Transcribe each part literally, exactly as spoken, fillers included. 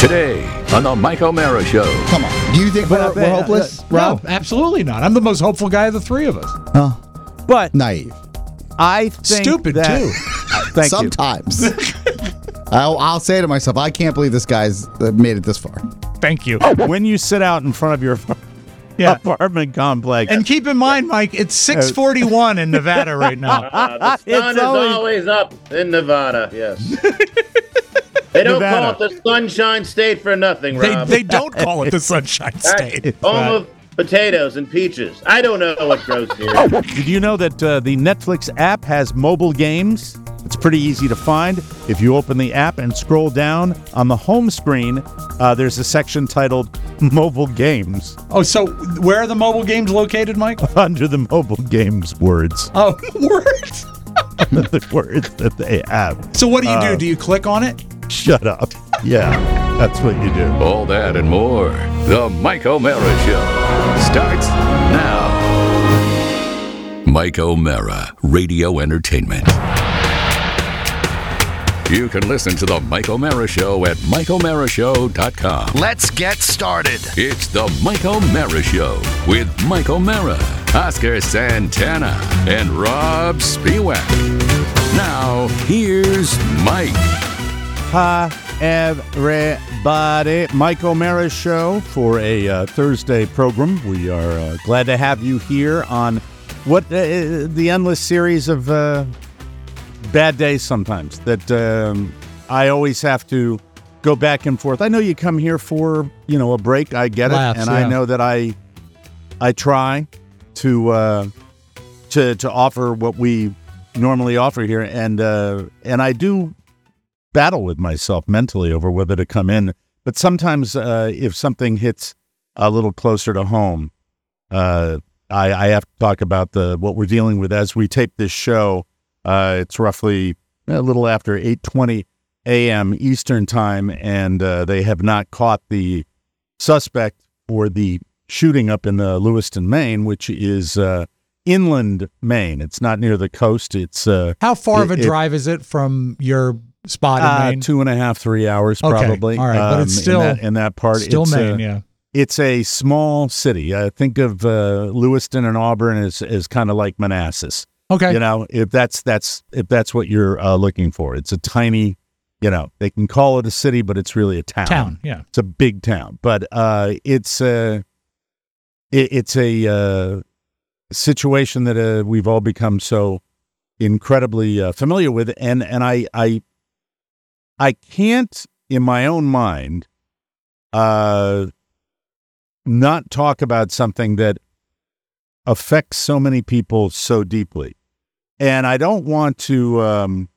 Today on the Mike O'Mara Show. Come on. Do you think we're, we're hopeless, Rob? No, absolutely not. I'm the most hopeful guy of the three of us. Oh, But naive. I think Stupid, that, too. Thank you. Sometimes. I'll, I'll say to myself, I can't believe this guy's uh, made it this far. Thank you. When you sit out in front of your Yeah. apartment complex, And keep in mind, Mike, it's six forty-one in Nevada right now. Uh, the sun It's is always- always up in Nevada, yes. They don't Nevada. call it the Sunshine State for nothing, They, Rob. they don't call it the Sunshine State. Right. Home of potatoes and peaches. I don't know what grows here. Did you know that uh, the Netflix app has mobile games? It's pretty easy to find. If you open the app and scroll down on the home screen, uh, there's a section titled Mobile Games Oh, so where are the mobile games located, Mike? under the mobile games words. Oh, words. The words that they have. So what do you Uh, do? Do you click on it? Shut up. Yeah, that's what you do. All that and more. The Mike O'Mara Show starts now. Mike O'Mara, Radio Entertainment. You can listen to the Mike O'Mara Show at mike o'mara show dot com. Let's get started. It's the Mike O'Mara Show with Mike O'Mara, Oscar Santana, and Rob Spiewak. Now, here's Mike. Hi, everybody. Mike O'Mara Show for a uh, Thursday program. We are uh, glad to have you here on what uh, the endless series of uh, bad days sometimes that um, I always have to go back and forth. I know you come here for, you know, a break. I get Laughs, it. And yeah. I know that I I try to uh, to to offer what we normally offer here. And uh, and I do battle with myself mentally over whether to come in. But sometimes uh, if something hits a little closer to home, uh, I, I have to talk about the what we're dealing with as we tape this show. Uh, it's roughly a little after eight twenty a.m. Eastern time, and uh, they have not caught the suspect for the shooting up in uh, Lewiston, Maine, which is uh, inland Maine. It's not near the coast. It's uh, How far of a it- it- drive is it from your spot in uh, Maine? two and a half, three hours Okay, probably. all right, but it's um, still- in that, in that part. Still it's, Maine, uh, yeah. It's a small city. Uh, think of uh, Lewiston and Auburn as, as kind of like Manassas. Okay. You know, if that's that's if that's what you're uh, looking for, it's a tiny. You know, they can call it a city, but it's really a town. Town, yeah. It's a big town, but uh, it's a it, it's a uh, situation that uh, we've all become so incredibly uh, familiar with, and and I I I can't in my own mind uh, not talk about something that affects so many people so deeply. And I don't want to, um,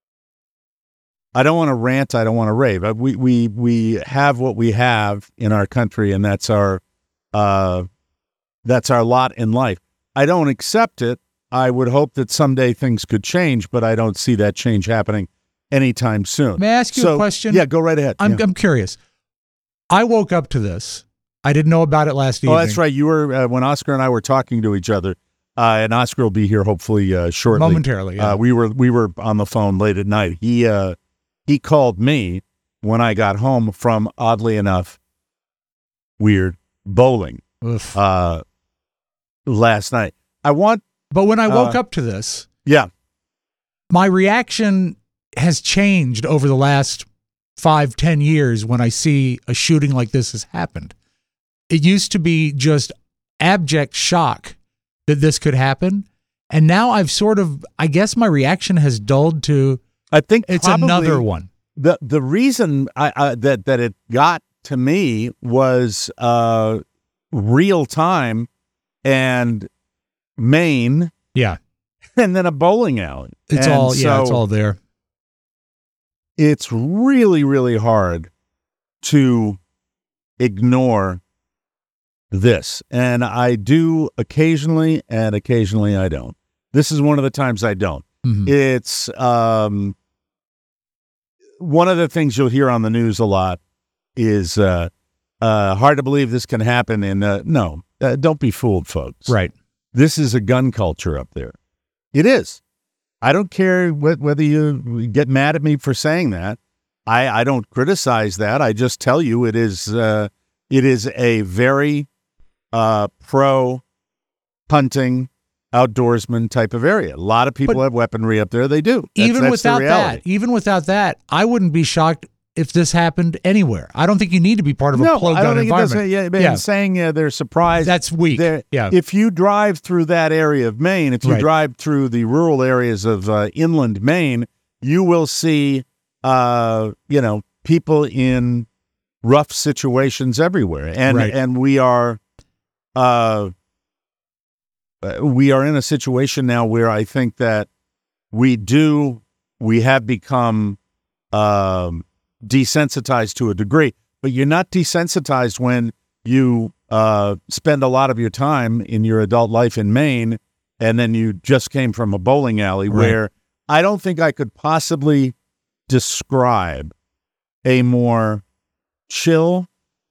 I don't want to rant. I don't want to rave. Uh, We, we, we have what we have in our country, and that's our, uh, that's our lot in life. I don't accept it. I would hope that someday things could change, but I don't see that change happening anytime soon. May I ask you So, a question? Yeah, go right ahead. I'm, Yeah. I'm curious. I woke up to this. I didn't know about it last evening. Oh, that's right. You were uh, when Oscar and I were talking to each other, uh, and Oscar will be here hopefully uh, shortly. Momentarily, yeah. Uh, we were we were on the phone late at night. He uh, he called me when I got home from, oddly enough, weird bowling Oof. uh, last night. I want, But when I woke uh, up to this, yeah, my reaction has changed over the last five, ten years when I see a shooting like this has happened. It used to be just abject shock that this could happen. And now I've sort of, I guess my reaction has dulled to, I think it's probably another one. The the reason I, I that that it got to me was uh, real time and Maine, Yeah. and then a bowling alley. It's And all, yeah, it's so all there. It's really, really hard to ignore this. And I do occasionally, and occasionally I don't. This is one of the times I don't. Mhm. It's um, one of the things you'll hear on the news a lot is uh, uh, hard to believe this can happen. And uh, no, uh, don't be fooled, folks. Right. This is a gun culture up there. It is. I don't care wh- whether you get mad at me for saying that. I, I don't criticize that. I just tell you it is uh, it is a very uh, pro hunting, outdoorsman type of area. A lot of people But have weaponry up there. They do. That's, even that's without the reality. that, even without that, I wouldn't be shocked if this happened anywhere. I don't think you need to be part of a No, I pro-gun don't think it does. environment. Yeah, but Yeah. in saying uh, they're surprised. That's weak. they're- Yeah. If you drive through that area of Maine, if you Right. drive through the rural areas of uh, inland Maine, you will see, uh, you know, people in rough situations everywhere, and Right. and we are, uh, we are in a situation now where I think that we do we have become um, desensitized to a degree, but you're not desensitized when you uh, spend a lot of your time in your adult life in Maine, and then you just came from a bowling alley Right. where I don't think I could possibly describe a more chill,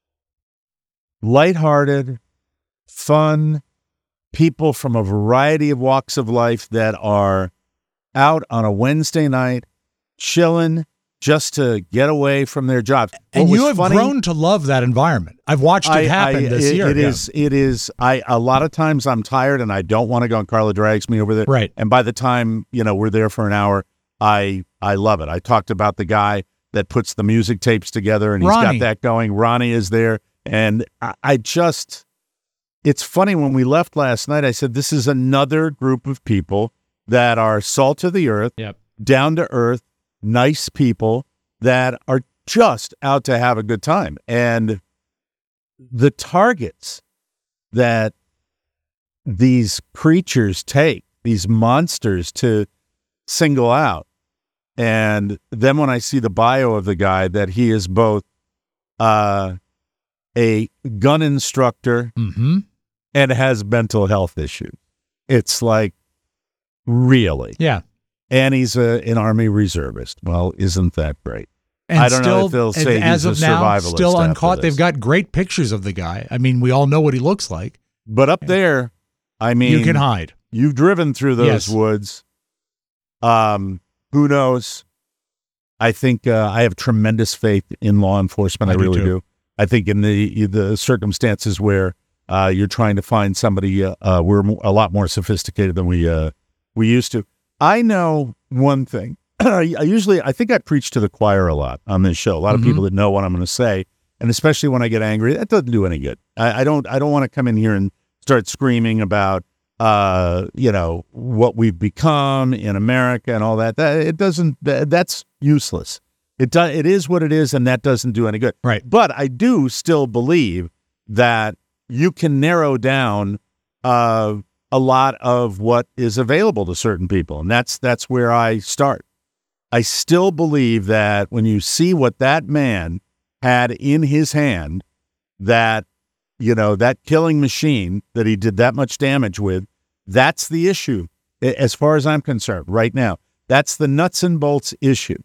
lighthearted, fun people from a variety of walks of life that are out on a Wednesday night, chilling just to get away from their jobs. And What you was have funny- grown to love that environment. I've watched it I- happen I- this it- year. It Yeah. is. It is. I a lot of times I'm tired and I don't want to go. And Carla drags me over there. Right. And by the time you know we're there for an hour, I I love it. I talked about the guy that puts the music tapes together, and he's Ronnie. got that going. Ronnie is there, and I, I just. It's funny when we left last night. I said this is another group of people that are salt of the earth, Yep. down to earth, nice people that are just out to have a good time. And the targets that these creatures take, these monsters to single out. And then when I see the bio of the guy, that he is both uh, a gun instructor Mm-hmm. and has mental health issues. It's like, really? Yeah. And he's a, an Army reservist. Well, isn't that great? And I don't know still, if they'll and say as he's of a now, survivalist still after uncaught. this. They've got great pictures of the guy. I mean, we all know what he looks like. But up there, I mean, You can hide. you've driven through those Yes. woods. Um, who knows? I think uh, I have tremendous faith in law enforcement. I, I do really too. do. I think in the the circumstances where uh, you're trying to find somebody, uh, uh, we're mo- a lot more sophisticated than we uh, we used to. I know one thing. I usually, I think I preach to the choir a lot on this show. A lot of Mhm. people that know what I'm going to say, and especially when I get angry, that doesn't do any good. I, I don't. I don't want to come in here and start screaming about, uh, you know, what we've become in America and all that. That it doesn't. That, that's useless. It does. It is what it is, and that doesn't do any good. Right. But I do still believe that you can narrow down uh, a lot of what is available to certain people, and that's that's where I start. I still believe that when you see what that man had in his hand, that, you know, that killing machine that he did that much damage with, that's the issue a- as far as I'm concerned right now. That's the nuts and bolts issue.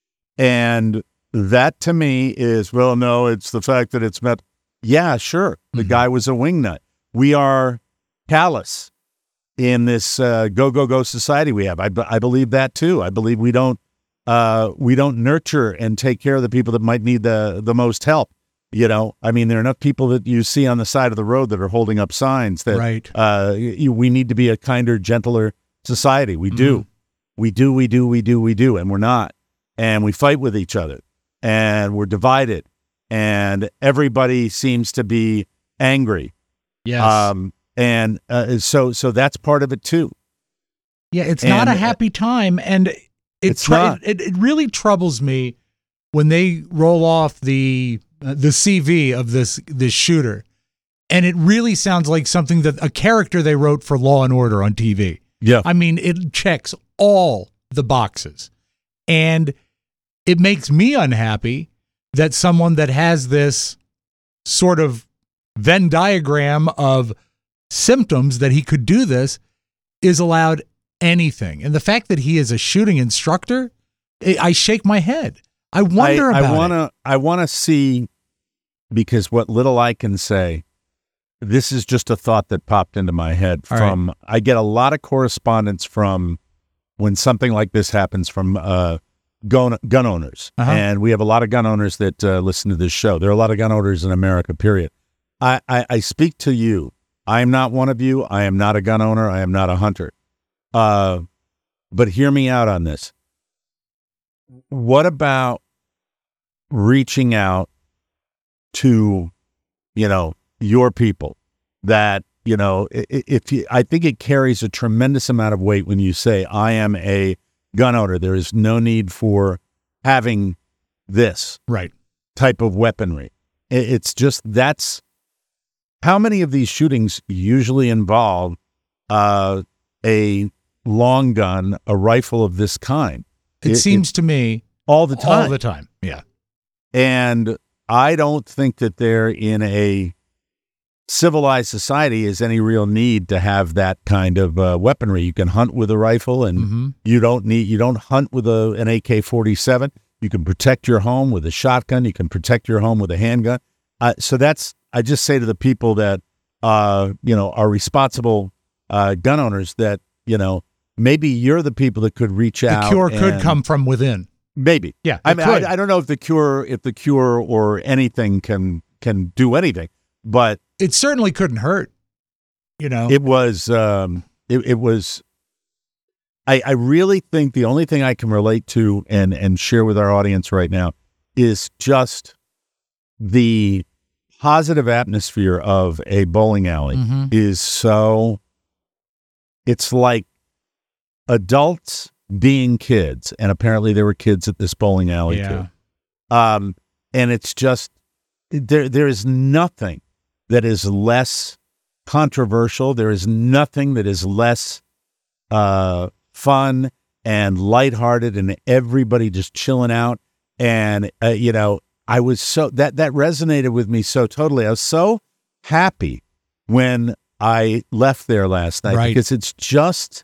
And that to me is, well, no, it's the fact that it's met. Yeah, sure. The Mhm. guy was a wingnut. We are callous in this uh, go, go, go society we have. I, b- I believe that too. I believe we don't uh, we don't nurture and take care of the people that might need the, the most help. You know, I mean, there are enough people that you see on the side of the road that are holding up signs that Right. uh, you, we need to be a kinder, gentler society. We do. Mhm. We do, we do, we do, we do, and we're not. And we fight with each other, and we're divided, and everybody seems to be angry. Yes. Um, and uh, so, so that's part of it too. Yeah, it's not a And- happy time, and it It's tr- not. It, it really troubles me when they roll off the uh, the C V of this this shooter, and it really sounds like something that a character they wrote for Law and Order on T V. Yeah. I mean, it checks all the boxes, and it makes me unhappy that someone that has this sort of Venn diagram of symptoms that he could do this is allowed anything. And the fact that he is a shooting instructor, I I shake my head. I wonder I, about I wanna, it. I wanna see, because what little I can say, this is just a thought that popped into my head All from. I get a lot of correspondence from when something like this happens from uh, gun, gun owners, Uh-huh. and we have a lot of gun owners that uh, listen to this show. There are a lot of gun owners in America, period. I, I, I speak to you. I am not one of you. I am not a gun owner. I am not a hunter. Uh, but hear me out on this. What about reaching out to, you know, your people that, you know, if you, I think it carries a tremendous amount of weight when you say, I am a gun owner. There is no need for having this Right. type of weaponry. It's just, that's how many of these shootings usually involve uh, a long gun, a rifle of this kind. It, It- seems to me All the time. all the time. Yeah. And I don't think that there in a civilized society is any real need to have that kind of uh, weaponry. You can hunt with a rifle, and Mm-hmm. you don't need you don't hunt with a an A K forty-seven. You can protect your home with a shotgun. You can protect your home with a handgun. Uh, so that's, I just say to the people that uh, you know are responsible uh, gun owners that, you know, maybe you're the people that could reach The out. cure could and- come from within. Maybe. Yeah, I it mean, could. I, I don't know if the cure, if the cure or anything can can do anything, but It certainly couldn't hurt. You know. it was, um, it, it was. I I really think the only thing I can relate to and and share with our audience right now is just the positive atmosphere of a bowling alley Mhm. is so. It's like adults being kids, and apparently there were kids at this bowling alley Yeah. too. Um, and it's just there. There is nothing that is less controversial. There is nothing that is less uh, fun and lighthearted, and everybody just chilling out. And uh, you know, I was so that that resonated with me so totally. I was so happy when I left there last night, Right. because it's just.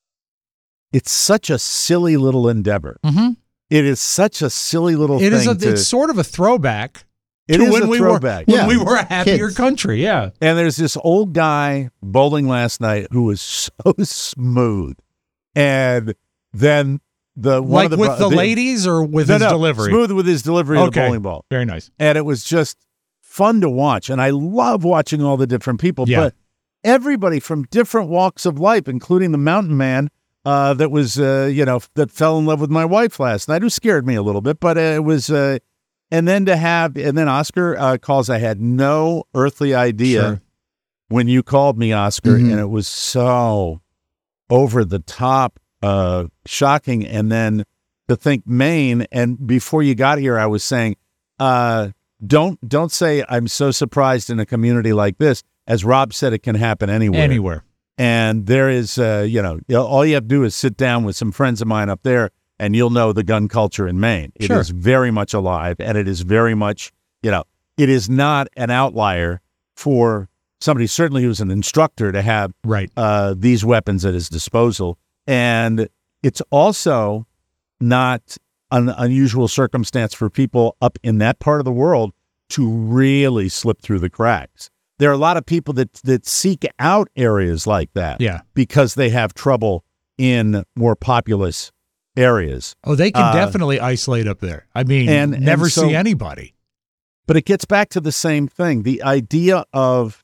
It's such a silly little endeavor. Mhm. It is such a silly little It thing. is a, to, it's sort of a throwback it to is when a we throwback. were when Yeah. we were a happier Kids. country. Yeah. And there's this old guy bowling last night who was so smooth. And then the one Like of the, with bro- the, ladies or with no, his no, delivery. smooth with his delivery of the Okay. bowling ball. Very nice. And it was just fun to watch. And I love watching all the different people. Yeah. But everybody from different walks of life, including the mountain man uh, that was, uh, you know, that fell in love with my wife last night, who scared me a little bit. But uh, it was, uh, and then to have, and then Oscar uh, calls, I had no earthly idea Sure. when you called me, Oscar, Mhm. and it was so over the top, uh, shocking. And then to think Maine, and before you got here, I was saying, uh, don't don't say I'm so surprised in a community like this. As Rob said, it can happen anywhere. Anywhere. And there is, uh, you know, all you have to do is sit down with some friends of mine up there, and you'll know the gun culture in Maine. It Sure. is very much alive, and it is very much, you know, it is not an outlier for somebody, certainly who's an instructor, to have Right. uh, these weapons at his disposal. And it's also not an unusual circumstance for people up in that part of the world to really slip through the cracks. There are a lot of people that that seek out areas like that Yeah. because they have trouble in more populous areas. Oh, they can Uh, definitely isolate up there. I mean, and- and never so- see anybody. But it gets back to the same thing. The idea of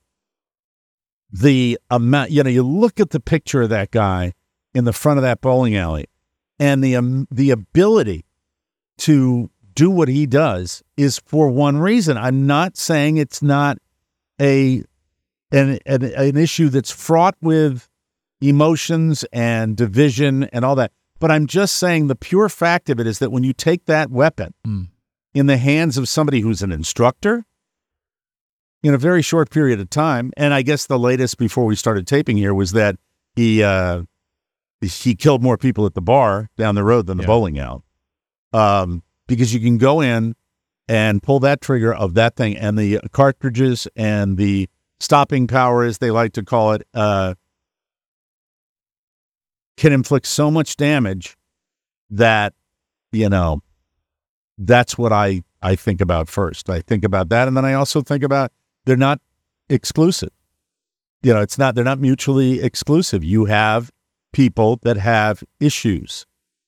the amount, you know, you look at the picture of that guy in the front of that bowling alley, and the um, the ability to do what he does is for one reason. I'm not saying it's not a an an, an issue that's fraught with emotions and division and all that, but I'm just saying the pure fact of it is that when you take that weapon Mm. in the hands of somebody who's an instructor in a very short period of time, and I guess the latest before we started taping here was that he uh, he killed more people at the bar down the road than the Yeah. bowling alley, um, because you can go in and pull that trigger of that thing, and the cartridges and the stopping power, as they like to call it, uh, can inflict so much damage that, you know, that's what I, I think about first. I think about that, and then I also think about they're not exclusive. You know, it's not, they're not mutually exclusive. You have people that have issues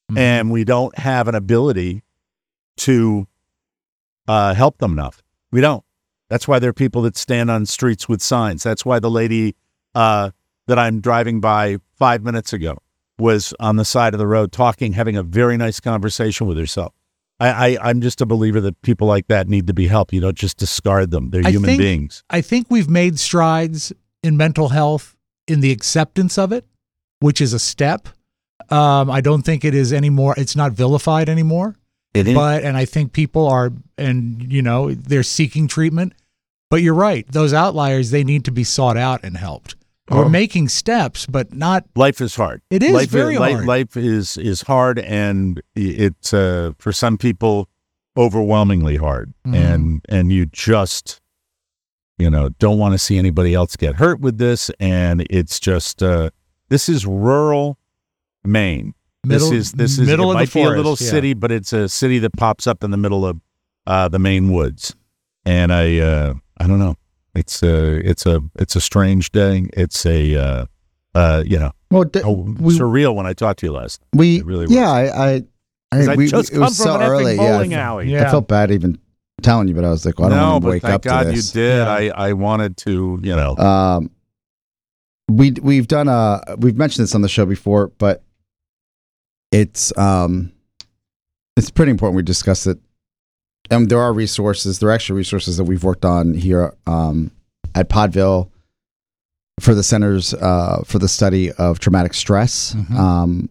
Mhm. and we don't have an ability to uh, help them enough. We don't. That's why there are people that stand on streets with signs. That's why the lady uh, that I'm driving by five minutes ago was on the side of the road talking, having a very nice conversation with herself. I, I, I'm just a believer that people like that need to be helped. You don't just discard them. They're I human think- beings. I think we've made strides in mental health in the acceptance of it, which is a step. Um, I don't think it is anymore. It's not vilified anymore. It is. But, and I think people are, and you know, they're seeking treatment. But you're right. Those outliers, they need to be sought out and helped. We're Oh. making steps, but not. Life is hard. It is life, very life, hard. Life is is hard, and it's uh, for some people overwhelmingly hard. Mhm. And and you just, you know, don't want to see anybody else get hurt with this. And it's just uh, this is rural Maine. Middle- this is this is middle it of the might be a little forest, yeah. city, but it's a city that pops up in the middle of uh, the Maine woods. And I uh, I don't know. It's a it's a it's a strange day. It's a uh, uh, you know. Well, d- Oh, we surreal when I talked to you last. we It really was. yeah, I I, 'Cause I we, just it come was from so an effing early. bowling yeah, I, alley. Yeah. I felt bad even telling you, but I was like, well, I don't no, want to but wake thank up God to you this. did. Yeah. I, I wanted to, you know. Um, we we've done a we've mentioned this on the show before, but it's um, it's pretty important we discuss it. And there are resources. There are extra resources that we've worked on here um, at Podville for the Centers uh, for the Study of Traumatic Stress. Mhm. Um,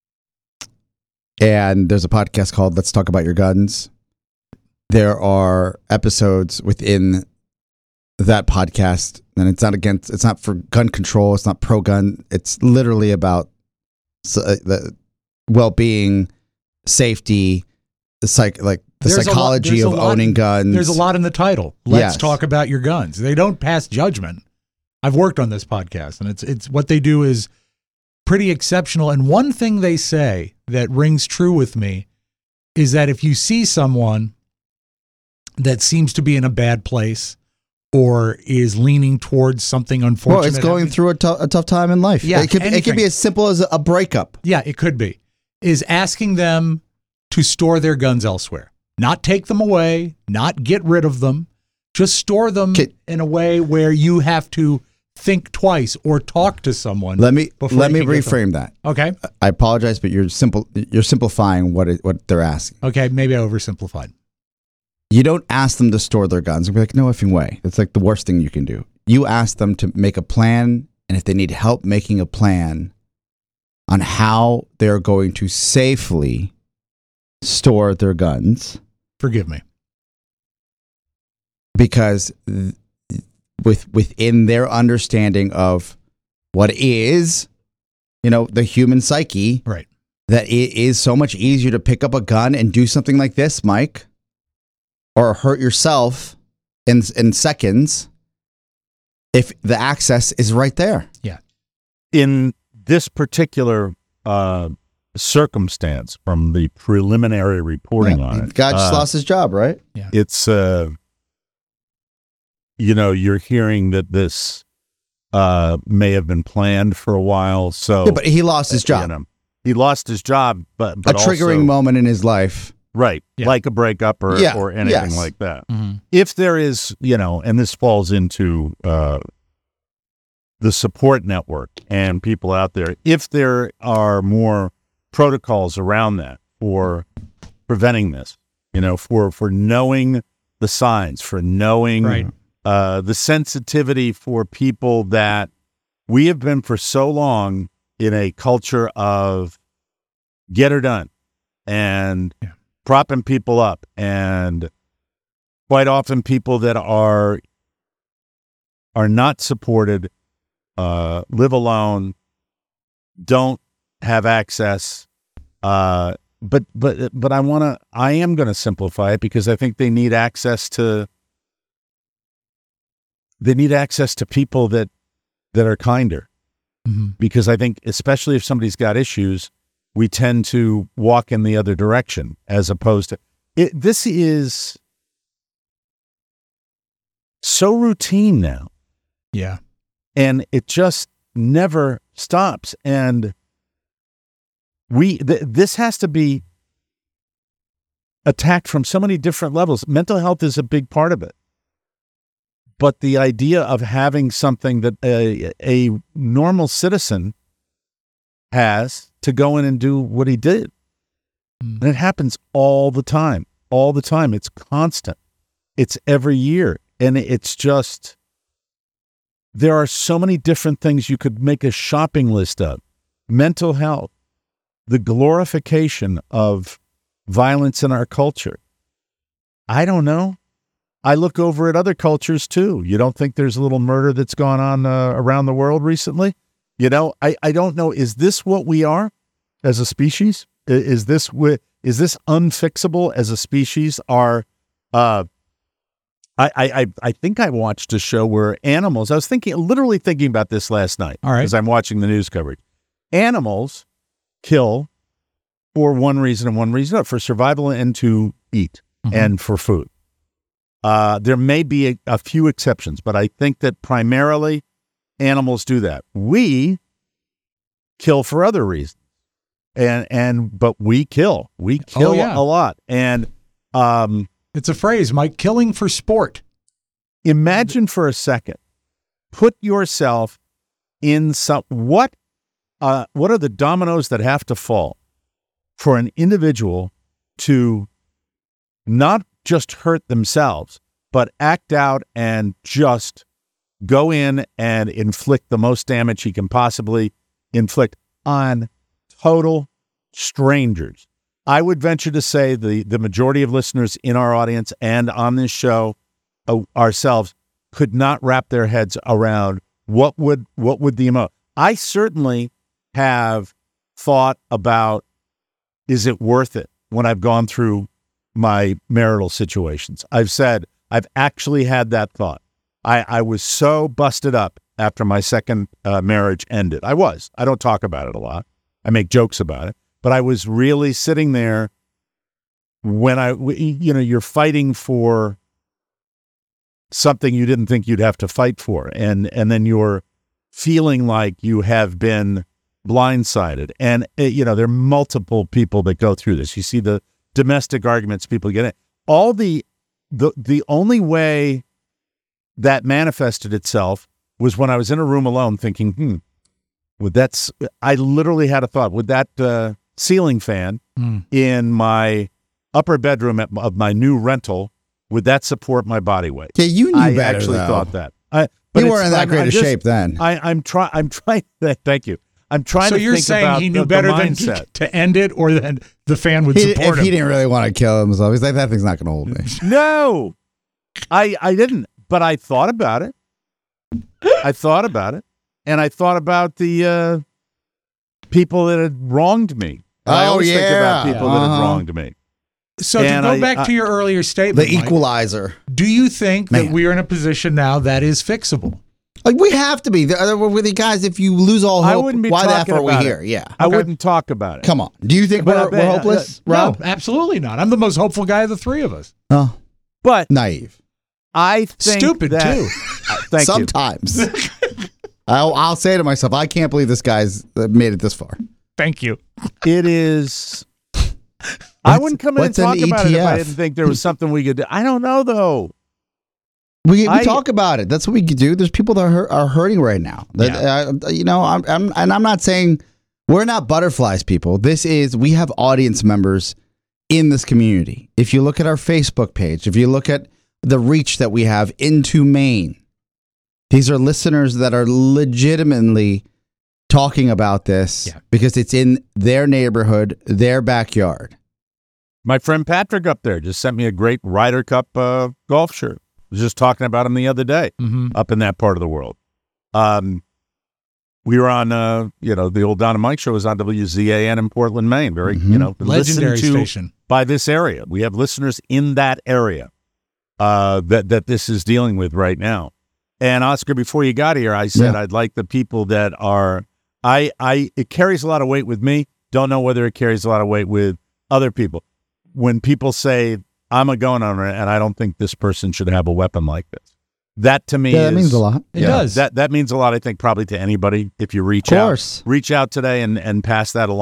and there's a podcast called Let's Talk About Your Guns. There are episodes within that podcast, and it's not against, it's not for gun control, it's not pro gun, it's literally about s- uh, the well-being, safety, the psych, like the There's a lot- psychology there's a of lot- owning guns. There's a lot in the title. Let's Yes. talk about your guns. They don't pass judgment. I've worked on this podcast, and it's it's what they do is pretty exceptional. And one thing they say that rings true with me is that if you see someone that seems to be in a bad place or is leaning towards something unfortunate, Well, it's going happening- through a, tou- a tough time in life. Yeah, it could, it anything. could be as simple as a breakup. Yeah, it could be. Is asking them to store their guns elsewhere. Not take them away, not get rid of them. Just store them Okay. in a way where you have to think twice or talk to someone. Let me before let you me can get them. reframe that. Okay. I apologize, but you're simple. You're simplifying what it, what they're asking. Okay, maybe I oversimplified. You don't ask them to store their guns. You'll be like, no effing way. It's like the worst thing you can do. You ask them to make a plan, and if they need help making a plan on how they're going to safely store their guns, Forgive me. because th- with within their understanding of what is, you know, the human psyche, Right. that it is so much easier to pick up a gun and do something like this, Mike, or hurt yourself in in seconds if the access is right there. In this particular uh, circumstance, from the preliminary reporting Yeah, on it, God just uh, lost his job, right? it's uh, you know, you're hearing that this uh, may have been planned for a while. So, Yeah, but he lost his you job. know, he lost his job, but, but a triggering also, moment in his life. right? Yeah. Like a breakup or Yeah, or anything yes. like that. Mm-hmm. If there is, you know, and this falls into uh, the support network and people out there, if there are more protocols around that for preventing this, you know, for for knowing the signs, for knowing Right. uh, the sensitivity for people that we have been for so long in a culture of get her done and Yeah. propping people up, and quite often people that are are not supported, uh, live alone, don't have access. Uh, but but but I want to. I am going to simplify it because I think they need access to. They need access to people that that are kinder. Mm-hmm. Because I think, especially if somebody's got issues, we tend to walk in the other direction as opposed to it. This is so routine now, Yeah. and it just never stops. And We th- this has to be attacked from so many different levels. Mental health is a big part of it. But the idea of having something that a, a normal citizen has to go in and do what he did. Mm. And it happens all the time, all the time. It's constant. It's every year. And it's just, there are so many different things you could make a shopping list of. Mental health, the glorification of violence in our culture. I don't know. I look over at other cultures too. You don't think there's a little murder that's gone on uh, around the world recently? You know, I, I don't know. Is this what we are as a species? Is this is this unfixable as a species? Are uh, I, I I think I watched a show where animals. I was thinking, literally thinking about this last night. All right, as I'm watching the news coverage. Animals kill for one reason and one reason, for survival and to eat mm-hmm. and for food. Uh, there may be a, a few exceptions, but I think that primarily animals do that. We kill for other reasons, and and but we kill, we kill oh, yeah. a lot. And um, it's a phrase, Mike, killing for sport. Imagine for a second, put yourself in some what uh, what are the dominoes that have to fall for an individual to not just hurt themselves, but act out and just go in and inflict the most damage he can possibly inflict on total strangers. I would venture to say the, the majority of listeners in our audience and on this show uh, ourselves could not wrap their heads around what would what would the emo. I certainly have thought about, is it worth it when I've gone through my marital situations? I've said, I've actually had that thought. I, I was so busted up after my second uh, marriage ended. I was. I don't talk about it a lot. I make jokes about it. But I was really sitting there when I, you know, you're fighting for something you didn't think you'd have to fight for. And, and then you're feeling like you have been blindsided. And, you know, there are multiple people that go through this. You see the domestic arguments people get in. All the, the, the only way that manifested itself was when I was in a room alone thinking, hmm, would that, I literally had a thought, would that uh, ceiling fan mm. in my upper bedroom at, of my new rental, would that support my body weight? Yeah, you knew I better, actually though. thought that. I, but you weren't in that I'm, great I'm of just, shape then. I, I'm trying, I'm trying, thank you. I'm trying so to you're think saying about he knew the, better the than mindset. to end it, or that the fan would He, support if him? he didn't really want to kill himself, he's like, that thing's not going to hold me. No, I I didn't, but I thought about it. I thought about it, and I thought about the uh, people that had wronged me. And I Oh, always think about yeah. people that Uh-huh. had wronged me. So to And go I- back I- to your earlier The statement, Mike, equalizer. do you think that Man. we are in a position now that is fixable? Like, we have to be. The other with the guys, if you lose all I hope, wouldn't be why the F talking are we about here? it. Yeah. I Okay. wouldn't talk about it. Come on. Do you think But- we're, but- we're hopeless, Rob? No, absolutely not. I'm the most hopeful guy of the three of us. Oh, But naive. I think Stupid, that, too. Uh, thank you. Sometimes. I'll, I'll say to myself, I can't believe this guy's uh, made it this far. Thank you. It is. I wouldn't come in and what's an talk about it if I E T F? didn't think there was something we could do. I don't know, though. We, we I- talk about it. That's what we could do. There's people that are, hurt, are hurting right now. That, uh, you know, I'm, I'm, and I'm not saying we're not butterflies, people. This is, we have audience members in this community. If you look at our Facebook page, if you look at the reach that we have into Maine, these are listeners that are legitimately talking about this Yeah. because it's in their neighborhood, their backyard. My friend Patrick up there just sent me a great Ryder Cup uh, golf shirt. I was just talking about him the other day Mm-hmm. up in that part of the world. Um, we were on, uh, you know, the old Don and Mike show was on W Z A N in Portland, Maine. Very, Mhm. you know, Legendary listened to station. by this area. We have listeners in that area uh, that that this is dealing with right now. And Oscar, before you got here, I said Yeah. I'd like the people that are. I I it carries a lot of weight with me. Don't know whether it carries a lot of weight with other people. When people say I'm a gun owner and I don't think this person should have a weapon like this, that to me Yeah, that is, means a lot. It Yeah. does. That that means a lot. I think probably to anybody if you reach Of course. out, reach out today and and pass that along.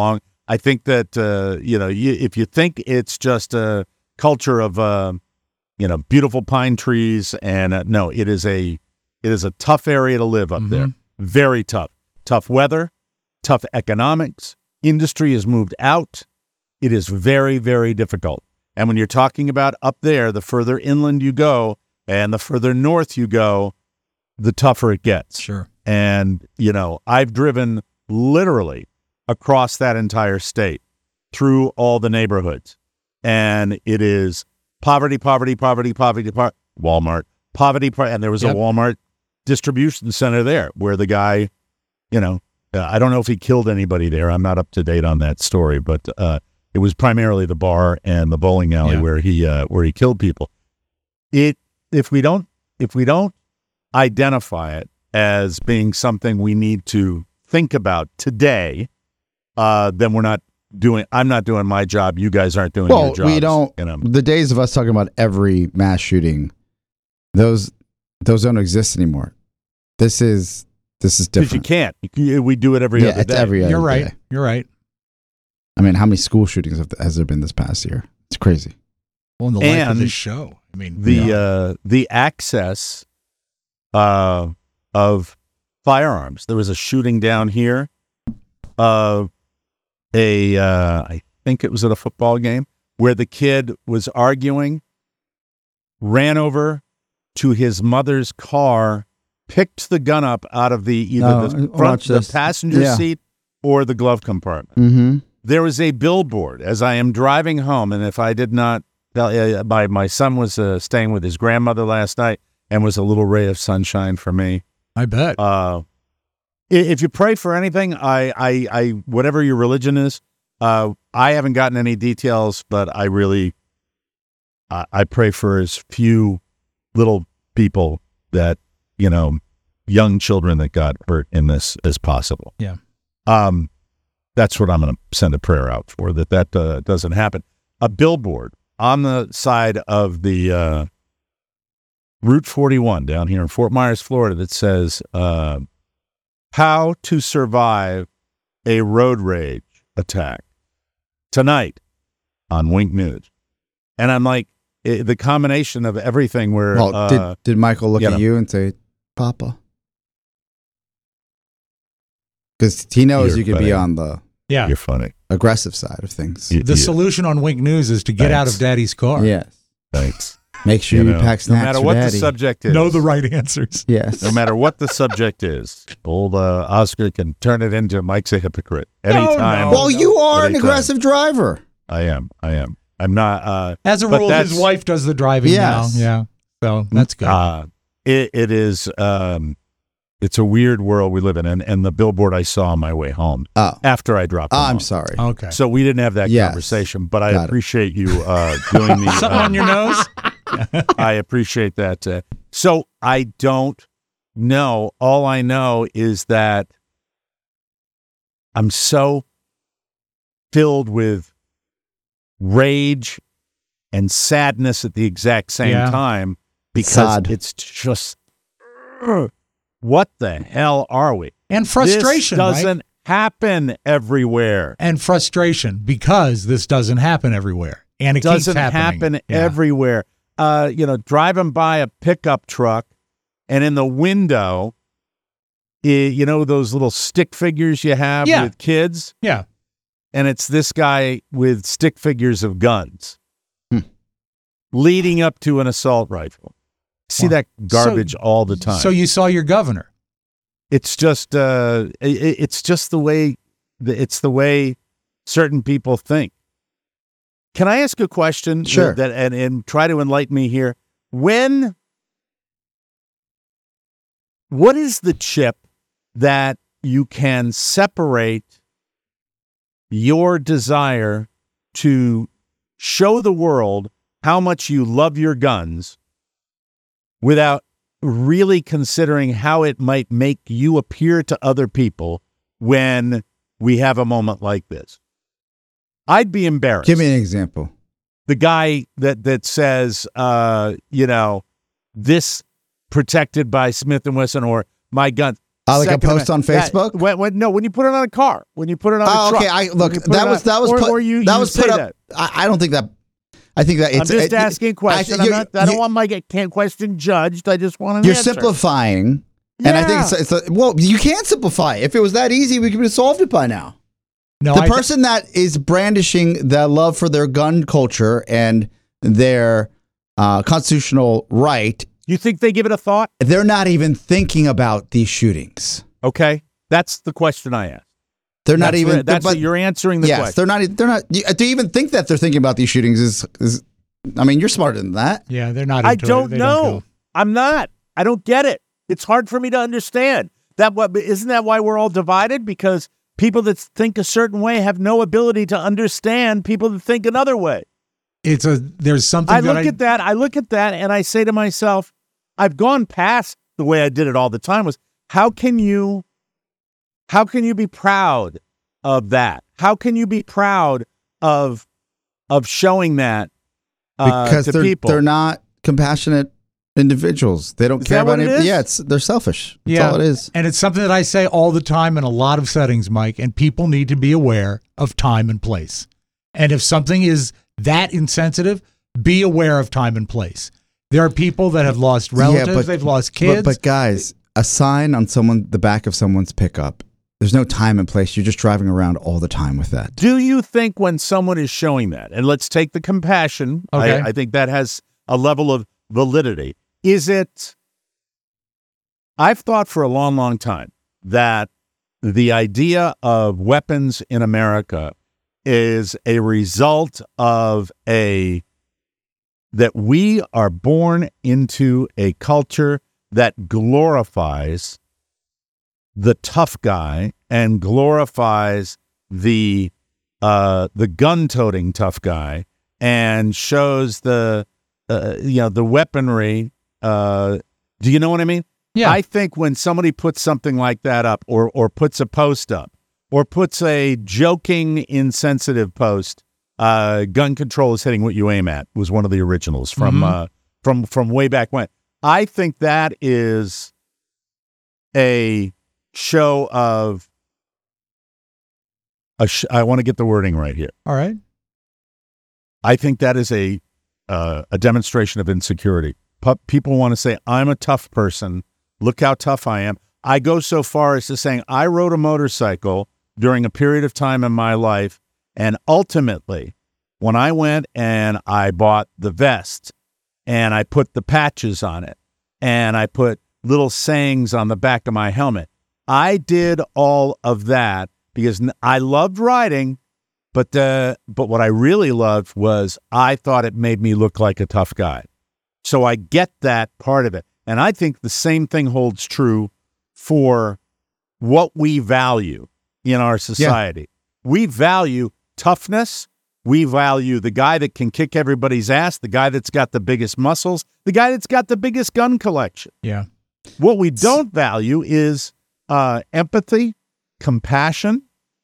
I think that, uh, you know, you, if you think it's just a culture of, uh, you know, beautiful pine trees and uh, no, it is a, it is a tough area to live up Mhm. there. Very tough. Tough weather, tough economics. Industry has moved out. It is very, very difficult. And when you're talking about up there, the further inland you go and the further north you go, the tougher it gets. Sure. And, you know, I've driven literally across that entire state through all the neighborhoods. And it is poverty, poverty, poverty, poverty, poverty, Walmart, poverty. Po- and there was Yep. a Walmart distribution center there where the guy, you know, uh, I don't know if he killed anybody there. I'm not up to date on that story, but uh, it was primarily the bar and the bowling alley Yeah. where he uh, where he killed people. It if we don't if we don't identify it as being something we need to think about today, uh, then we're not doing. I'm not doing my job. You guys aren't doing Well, your jobs. we don't. You know? The days of us talking about every mass shooting, those those don't exist anymore. This is this is Because you different. can't. You- we do it every yeah, other it's day. every other You're right. day. You're right. I mean, how many school shootings have, has there been this past year? It's crazy. Well, in the life of And this show, I mean, the yeah. uh, the access uh, of firearms. There was a shooting down here of a uh, I think it was at a football game where the kid was arguing, ran over to his mother's car, picked the gun up out of the either No, the watch front the this. passenger Yeah. seat or the glove compartment. Mm-hmm. There was a billboard as I am driving home, and if I did not, uh, my my son was uh, staying with his grandmother last night, and was a little ray of sunshine for me. I bet. Uh, i- if you pray for anything, I, I, I, whatever your religion is, uh, I haven't gotten any details, but I really, I, I pray for as few little people that you know, young children that got hurt in this as possible. Yeah. Um. That's what I'm going to send a prayer out for, that that uh, doesn't happen. A billboard on the side of the uh, Route forty-one down here in Fort Myers, Florida, that says, uh, how to survive a road rage attack tonight on Wink News. And I'm like, i the combination of everything where, Well, uh, did did Michael look you at know. you and say, "Papa"? Because he knows You're you could funny. be on the yeah. you're funny. aggressive side of things. You- The you- solution on Wink News is to get out Thanks. of Daddy's car. Yes. Thanks. Make sure You you, know, pack no snacks matter for what Daddy. the subject is. Know the right answers. Yes. No matter what the subject is, old uh, Oscar can turn it into Mike's a hypocrite No, anytime. no. Well, you are an Anytime. aggressive driver. I am. I am. I'm not. Uh, As a But rule, his that's- wife does the driving Yes. now. Yeah. So that's good. uh, it, it is. Um, it's a weird world we live in, and, and the billboard I saw on my way home Oh, after I dropped. oh him I'm off. sorry. okay. So we didn't have that Yes. conversation, but I Got it. appreciate you uh, doing the. Something um, on your nose? I appreciate that. Uh, so I don't know. All I know is that I'm so filled with rage and sadness at the exact same Yeah. time because Sad. it's just what the hell are we? And frustration, This right? doesn't happen everywhere. And frustration because this doesn't happen everywhere. And it Doesn't keeps happening. happen Yeah. everywhere. Uh, you know, driving by a pickup truck, and in the window, i- you know those little stick figures you have Yeah. with kids, Yeah. and it's this guy with stick figures of guns, Hmm. leading up to an assault rifle. See Wow. that garbage all the time. So you saw your governor. it's just, uh, i- i- it's just the way, the, it's the way certain people think. Can I ask a question? Sure. That and, and try to enlighten me here. When, what is the chip that you can separate your desire to show the world how much you love your guns without really considering how it might make you appear to other people when we have a moment like this? I'd be embarrassed. Give me an example. The guy that that says, uh, you know, this protected by Smith and Wesson or my gun. Uh, like a Second post on Amendment. Facebook? That- when, when, no, when you put it on a car, when you put it on Oh, a truck. okay. I when look. you put That it was on- that was or, put or you, that you was say put up. that. I, I don't think that. I think that it's. I'm just it, asking a question. I, I'm you- not, I don't you- want my can't question judged. I just want to. You're simplifying, and I think Yeah. it's, it's a, well, you can't simplify. If it was that easy, we could have solved it by now. No, The I- person that is brandishing the love for their gun culture and their uh, constitutional right, You think they give it a thought? they're not even thinking about these shootings. Okay, that's the question I asked. They're not That's even. what- that's but, what you're answering the yes, question. they're not. e, They're not. you- To even think that they're thinking about these shootings is. is I mean, you're smarter than that. yeah, they're not. I into don't it. They know. go. I'm not. I don't get it. It's hard for me to understand. That what isn't that why we're all divided? Because people that think a certain way have no ability to understand people that think another way. It's a. There's something. I that look at that. I look at that, and I say to myself, I've gone past the way I did it all the time. Was how can you, how can you be proud of that? How can you be proud of, of showing that uh, Because to they're people? they're not compassionate individuals. They don't Is care that about what it it. is? Yeah, it's they're selfish. That's Yeah. all it is. And it's something that I say all the time in a lot of settings, Mike, and people need to be aware of time and place. And if something is that insensitive, be aware of time and place. There are people that have lost relatives, they've lost kids. But, but guys, a sign on someone the back of someone's pickup. There's no time and place. You're just driving around all the time with that. Do you think when someone is showing that, and let's take the compassion, Okay. I, I think that has a level of validity. Is it, I've thought for a long, long time that the idea of weapons in America is a result of a, that we are born into a culture that glorifies the tough guy and glorifies the uh, the gun-toting tough guy and shows the uh, you know the weaponry. Uh, do you know what I mean? Yeah. I think when somebody puts something like that up, or or puts a post up, or puts a joking, insensitive post, uh, "Gun control is hitting what you aim at" was one of the originals from Mhm. uh, from from way back when. I think that is a show of a sh- I want to get the wording right here. all right. I think that is a uh, a demonstration of insecurity. Pu- people want to say, "I'm a tough person. Look how tough I am." I go so far as to saying I rode a motorcycle during a period of time in my life, and ultimately, when I went and I bought the vest and I put the patches on it and I put little sayings on the back of my helmet, I did all of that because n- I loved riding, but the but what I really loved was I thought it made me look like a tough guy. So I get that part of it. And I think the same thing holds true for what we value in our society. We value toughness. We value the guy that can kick everybody's ass, the guy that's got the biggest muscles, the guy that's got the biggest gun collection. Yeah. What we don't value is uh, empathy, compassion.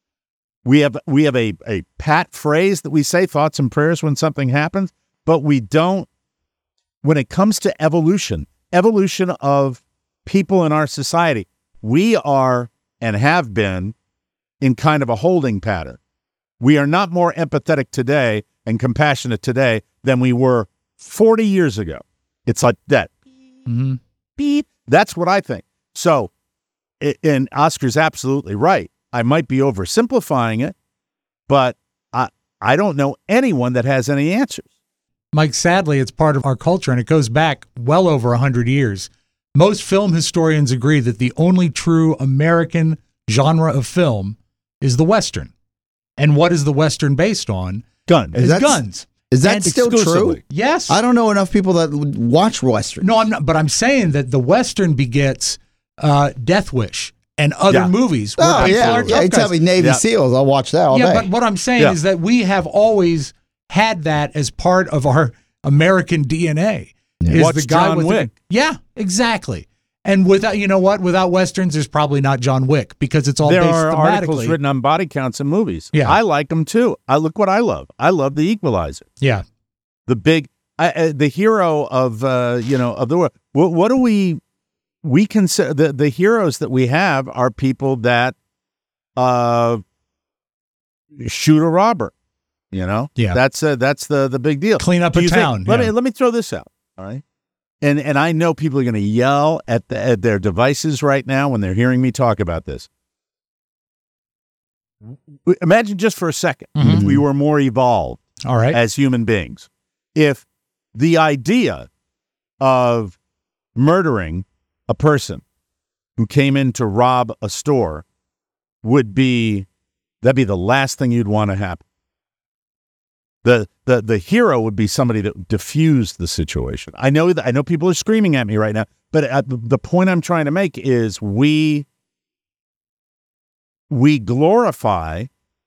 We have we have a, a pat phrase that we say, thoughts and prayers, when something happens, but we don't, when it comes to evolution, evolution of people in our society, we are and have been in kind of a holding pattern. We are not more empathetic today and compassionate today than we were forty years ago. It's like that. Mm-hmm. Beep. That's what I think. So, i- and Oscar's absolutely right. I might be oversimplifying it, but I I don't know anyone that has any answers. Mike, sadly, it's part of our culture, and it goes back well over one hundred years. Most film historians agree that the only true American genre of film is the Western. And what is the Western based on? Gun. Is Is that- guns. Is that And still true? exclusively. Yes. I don't know enough people that would watch Western. No, I'm not. But I'm saying that the Western begets uh, Death Wish and other Yeah. movies. where Oh people yeah, are yeah. tough You tell guys. me Navy Yeah. SEALs, I'll watch that all Yeah, day. but what I'm saying Yeah. is that we have always had that as part of our American D N A. Yeah. Is Watch the guy John with the- Wick. yeah, exactly. And without, you know what? Without Westerns, there's probably not John Wick because it's all There based are articles thematically. written on body counts in movies. Yeah. I like them too. I look what I love. I love The Equalizer. Yeah. The big, I, uh, the hero of uh, you know of the world. What, what do we? we consider the, the heroes that we have are people that uh, shoot a robber. You know, Yeah. that's uh, that's the the big deal. Clean up Do a you think- town, let yeah. me let me throw this out. All right, and and I know people are going to yell at, the, at their devices right now when they're hearing me talk about this. Imagine just for a second Mhm. if we were more evolved All right. as human beings. If the idea of murdering a person who came in to rob a store would be, that'd be the last thing you'd want to happen. The, the the hero would be somebody that diffused the situation. I know that I know people are screaming at me right now, but at the, the point I'm trying to make is we we glorify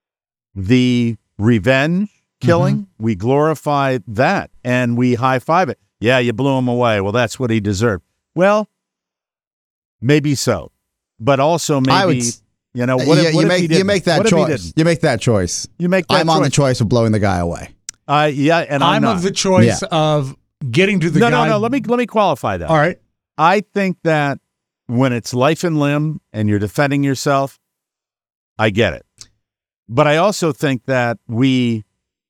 the revenge killing. We glorify that, and we high five it. Yeah, you blew him away. Well, that's what he deserved. Well, maybe so, but also maybe I would s- you know what yeah, if, what you if make he you didn't? make that What if he choice. didn't? You make that choice. You make that I'm on the choice. choice of blowing the guy away. Uh, yeah, and I'm, I'm not. of the choice Yeah. of getting to the no, guy. no, no. Let me let me qualify that. All right. I think that when it's life and limb and you're defending yourself, I get it. But I also think that we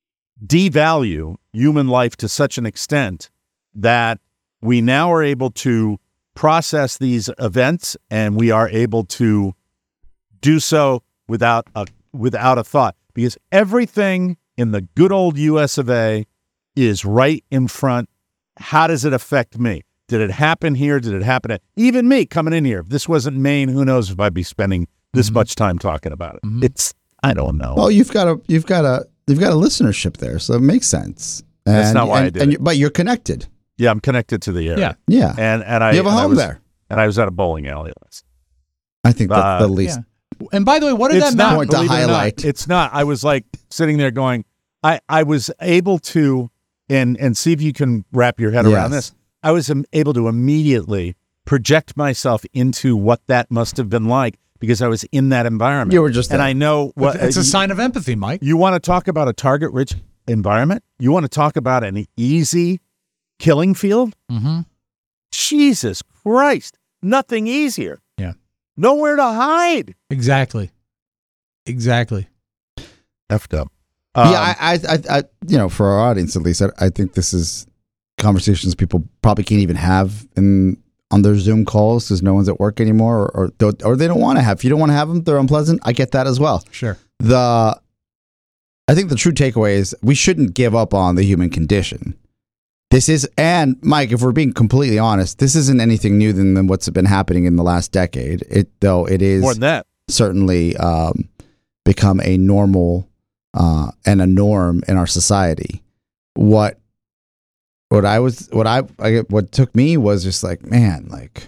devalue human life to such an extent that we now are able to process these events and we are able to do so without a without a thought, because everything in the good old U S of A is right in front. How does it affect me? Did it happen here? Did it happen at even me coming in here? If this wasn't Maine, who knows if I'd be spending this Mm-hmm. much time talking about it. It's I don't know. Well, you've got a you've got a you've got a listenership there, so it makes sense. That's And- not why I and- did and it. you- but you're connected. Yeah, I'm connected to the area. Yeah. Yeah, And and I you have a and I home was- there. And I was at a bowling alley last. I think that's Uh, the least. Yeah. And by the way, what did It's that not matter? Point to believe it or not. highlight. It's not. I was like sitting there going, I, I was able to, and and see if you can wrap your head around Yes. this. I was um, able to immediately project myself into what that must have been like because I was in that environment. You were just and there. I know what It's uh, a sign of empathy, Mike. You want to talk about a target-rich environment? You want to talk about an easy killing field? Mm-hmm. Jesus Christ. Nothing easier. Yeah. Nowhere to hide. Exactly. Exactly. Effed up. yeah, I, I, I, I, you know, for our audience at least, I, I think this is conversations people probably can't even have in on their Zoom calls because no one's at work anymore, or or, don't- or they don't want to have. If you don't want to have them, they're unpleasant. I get that as well. Sure. The, I think the true takeaway is we shouldn't give up on the human condition. This is, and Mike, if we're being completely honest, this isn't anything new than, than what's been happening in the last decade. It though it is More than that. certainly um, become a normal uh, and a norm in our society. What what I was what I, I what took me was just like, man, like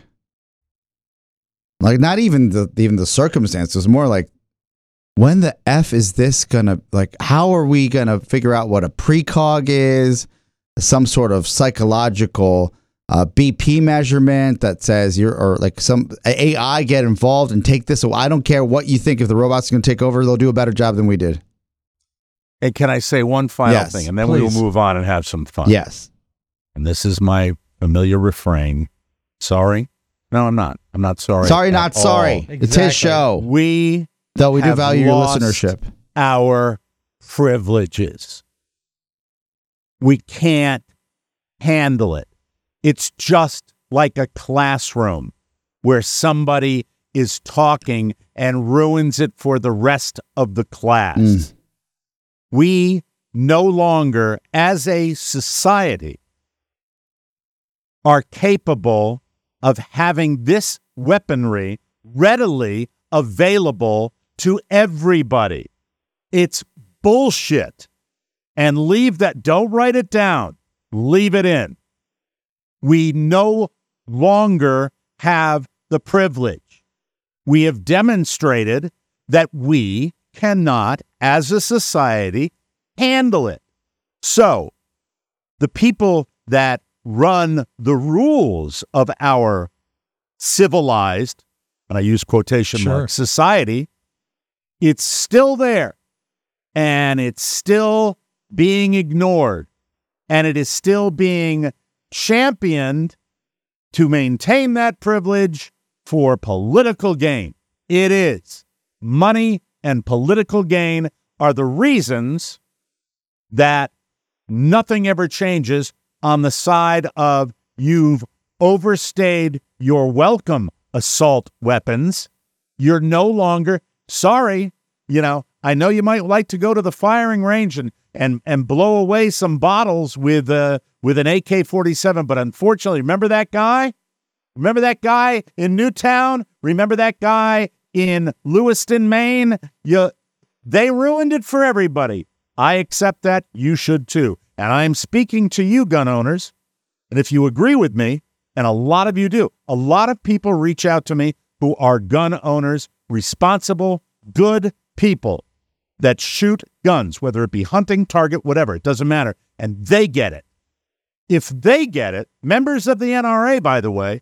like not even the even the circumstances, more like when the F is this gonna, like, how are we gonna figure out what a precog is, some sort of psychological uh, B P measurement that says you're, or like some A I get involved and take this. So I don't care what you think. If the robots are going to take over, they'll do a better job than we did. And can I say one final Yes, thing, and then we please. will move on and have some fun. Yes. And this is my familiar refrain. Sorry? No, I'm not. I'm not sorry. Sorry, at not all. sorry. It's his Exactly. show. We Though we do have value your lost listenership. our privileges. We can't handle it. It's just like a classroom where somebody is talking and ruins it for the rest of the class. Mm. We no longer, as a society, are capable of having this weaponry readily available to everybody. It's bullshit. And leave that, don't write it down. Leave it in. We no longer have the privilege. We have demonstrated that we cannot, as a society, handle it. So, the people that run the rules of our civilized, and I use quotation Sure. marks, society, it's still there. And it's still being ignored. And it is still being championed to maintain that privilege for political gain. It is. Money and political gain are the reasons that nothing ever changes on the side of you've overstayed your welcome, assault weapons. You're no longer, sorry, you know, I know you might like to go to the firing range and and and blow away some bottles with uh, with an A K forty-seven, but unfortunately, remember that guy? Remember that guy in Newtown? Remember that guy in Lewiston, Maine? You, they ruined it for everybody. I accept that. You should too. And I'm speaking to you, gun owners. And if you agree with me, and a lot of you do, a lot of people reach out to me who are gun owners, responsible, good people that shoot guns, whether it be hunting, target, whatever. It doesn't matter. And they get it. If they get it, members of the N R A, by the way,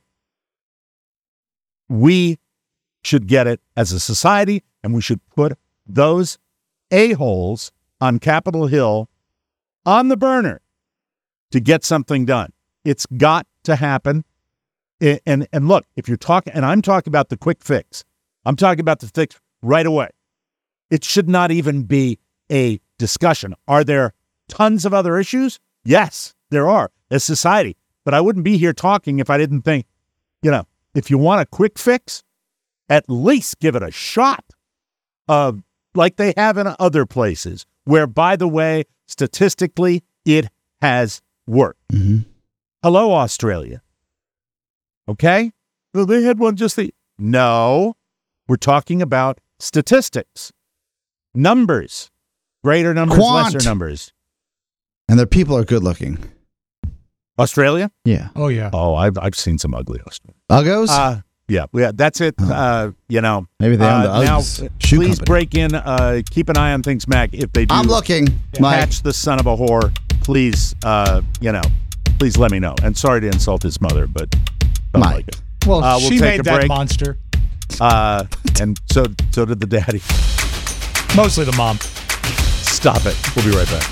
we should get it as a society, and we should put those a-holes on Capitol Hill on the burner to get something done. It's got to happen. And, and, and look, if you're talking, and I'm talking about the quick fix, I'm talking about the fix right away. It should not even be a discussion. Are there tons of other issues? Yes, there are as society. But I wouldn't be here talking if I didn't think, you know, if you want a quick fix, at least give it a shot of like they have in other places where, by the way, statistically, it has worked. Mm-hmm. Hello, Australia. Okay? Well, they had one just the... No, we're talking about statistics. Numbers. Greater numbers, Quant. lesser numbers. And their people are good looking. Australia? Yeah. Oh, yeah. Oh, I've I've seen some ugly Australia. Uggos? Uh, yeah, yeah, that's it. Oh. Uh, you know, Maybe they own uh, the now, Uggs shoe please company. break in. Uh, keep an eye on things, Mac. If they do, I'm looking, Mike. catch the son of a whore. Please, uh, you know, please let me know. And sorry to insult his mother, but don't Mike. like it. Well, Uh, we'll she take made a that break. monster. Uh, and so so did the daddy. Mostly the mom. Stop it. We'll be right back.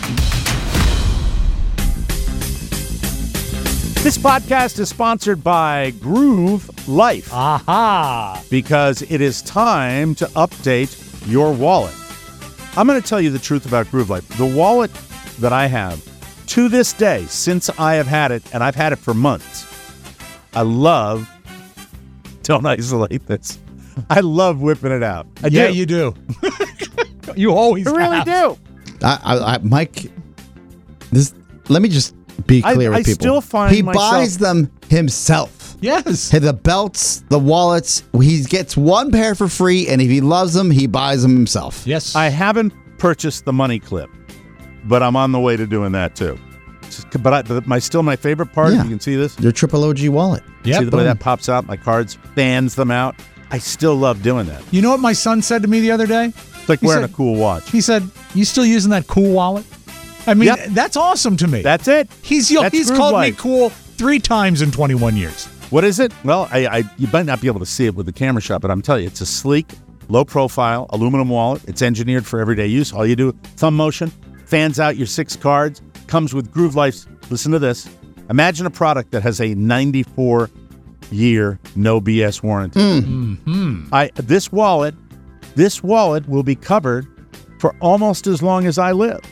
This podcast is sponsored by Groove Life. Aha. Because it is time to update your wallet. I'm going to tell you the truth about Groove Life. The wallet that I have, to this day, since I have had it, and I've had it for months, I love, don't isolate this, I love whipping it out. I Yeah, do. you do. You always I really have. do. I, I, I, Mike, this. Let me just be I- clear with I people. still find he myself- buys them himself. Yes. Hey, the belts, the wallets. He gets one pair for free, and if he loves them, he buys them himself. Yes. I haven't purchased the money clip, but I'm on the way to doing that too. Just- But I, the, my still my favorite part, Yeah. you can see this. Your triple O G wallet. Yep. See the way boom. that pops out? My cards, fans them out. I still love doing that. You know what my son said to me the other day? It's like He wearing said- a cool watch. He said, "You still using that cool wallet?" I mean, Yep. that's awesome to me. That's it. he's yo, that's he's Groove called me Life. cool three times in twenty-one years. What is it? Well, I, I you might not be able to see it with the camera shot, but I'm telling you, it's a sleek, low-profile aluminum wallet. It's engineered for everyday use. All you do, thumb motion, fans out your six cards, comes with Groove Life's, listen to this, imagine a product that has a ninety-four year no B S warranty. Mm-hmm. I This wallet, this wallet will be covered for almost as long as I live.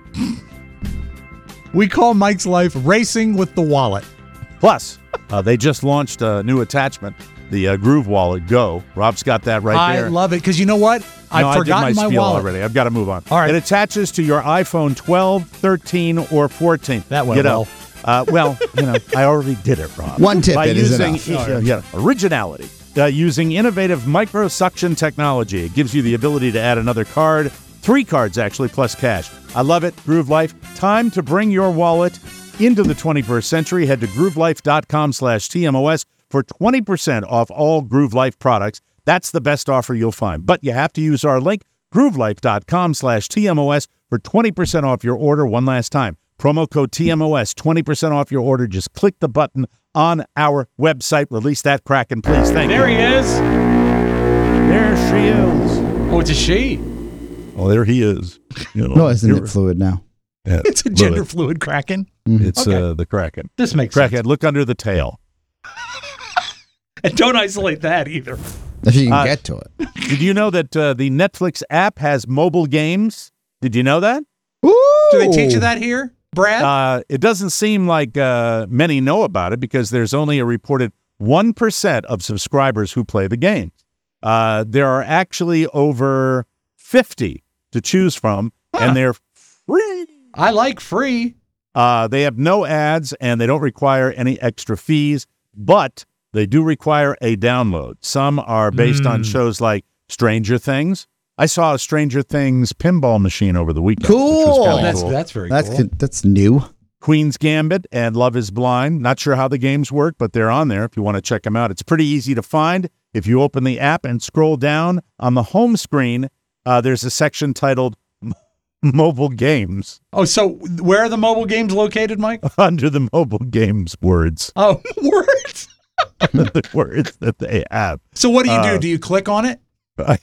We call Mike's life racing with the wallet. Plus, uh, they just launched a new attachment, the uh, Groove Wallet Go. Rob's got that right I there. love it because you know what? I've no, forgotten I did my, my spiel wallet. already. I've got to move on. All right. It attaches to your iPhone twelve, thirteen, or fourteen. That went you know, well. Uh, well, you know, I already did it, Rob. One tip, By it is using enough. uh, yeah, originality. Uh, using innovative microsuction technology. It gives you the ability to add another card, three cards actually, plus cash. I love it. Groove Life. Time to bring your wallet into the twenty-first century. Head to groovelife.com slash TMOS for twenty percent off all Groove Life products. That's the best offer you'll find. But you have to use our link, groovelife.com slash TMOS for twenty percent off your order one last time. Promo code T M O S, twenty percent off your order. Just click the button on our website. Release that Kraken, please. Thank There you. he is. There she is. Oh, it's a she. Oh, there he is. You know, No, isn't you're- it fluid now? Yeah, It's a look gender at- fluid Kraken. It's Okay. uh, the Kraken. This makes Crackhead, look under the tail. And don't isolate that either. If you can Uh, get to it. Did you know that uh, the Netflix app has mobile games? Did you know that? Do they teach you that here, Brad? Uh, it doesn't seem like uh, many know about it because there's only a reported one percent of subscribers who play the games. Uh, there are actually over fifty to choose from, Huh. and they're free. I like free. Uh, they have no ads, and they don't require any extra fees, but they do require a download. Some are based on Mm. shows like Stranger Things. I saw a Stranger Things pinball machine over the weekend. which was Cool. kinda That's cool. that's very That's cool. good. That's new. Queen's Gambit and Love is Blind. Not sure how the games work, but they're on there if you want to check them out. It's pretty easy to find. If you open the app and scroll down on the home screen, uh, there's a section titled Mobile Games Oh, so where are the mobile games located, Mike? under the mobile games words, Oh, words. the words that they have. So what do you Uh, do? Do you click on it? I,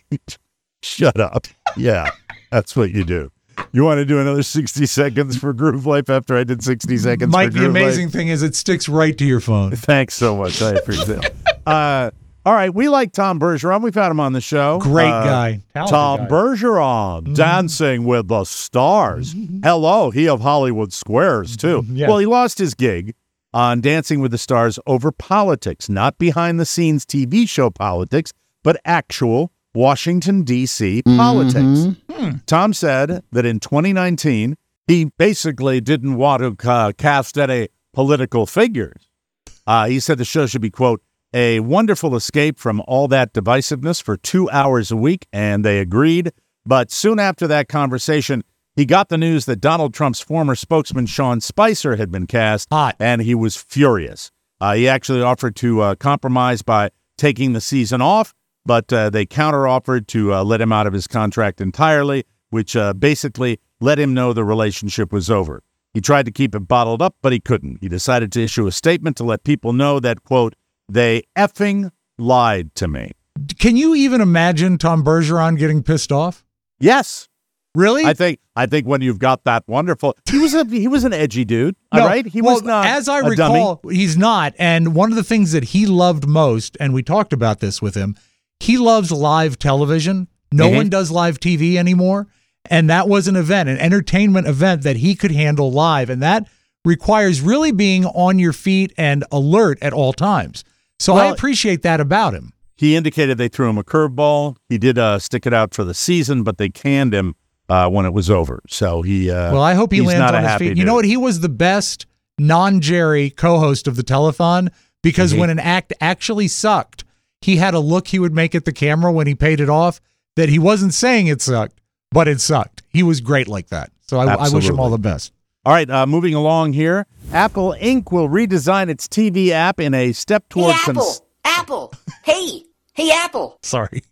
shut up. Yeah, that's what you do. You want to do another sixty seconds for Groove Life after I did sixty seconds Mike, for the Groove Life? amazing thing is it sticks right to your phone. Thanks so much. I appreciate it. Uh, all right. We like Tom Bergeron. We've had him on the show. Great Uh, guy. Talented Tom guy. Bergeron, Dancing with the Stars. Hello. He of Hollywood Squares, too. Yeah. Well, he lost his gig on Dancing with the Stars over politics, not behind the scenes T V show politics, but actual Washington, D C politics. Tom said that in twenty nineteen, he basically didn't want to uh, cast any political figures. Uh, he said the show should be, quote, a wonderful escape from all that divisiveness for two hours a week, and they agreed. But soon after that conversation, he got the news that Donald Trump's former spokesman, Sean Spicer, had been cast, Hot. and he was furious. Uh, he actually offered to uh, compromise by taking the season off, but uh, they counteroffered to uh, let him out of his contract entirely, which uh, basically let him know the relationship was over. He tried to keep it bottled up, but he couldn't. He decided to issue a statement to let people know that, quote, they effing lied to me. Can you even imagine Tom Bergeron getting pissed off? Yes, Really? I think I think when you've got that wonderful, he was a he was an edgy dude, No, all right? He well, was not as I a recall, dummy. he's not. And one of the things that he loved most, and we talked about this with him, he loves live television. No Mhm. one does live T V anymore. And that was an event, an entertainment event that he could handle live. And that requires really being on your feet and alert at all times. So I Well, appreciate that about him. He indicated they threw him a curveball. He did uh, stick it out for the season, but they canned him uh, when it was over. So he uh, Well, I hope he he's lands not a on his happy feet. You know dude. what? He was the best non-Jerry co-host of the telethon because Mhm. when an act actually sucked, he had a look he would make at the camera when he paid it off that he wasn't saying it sucked, but it sucked. He was great like that. So I, I wish him Absolutely. all the best. All right, uh, moving along here. Apple Incorporated will redesign its T V app in a step Hey, toward Apple! cons- Apple! Hey! Hey, Apple! Sorry.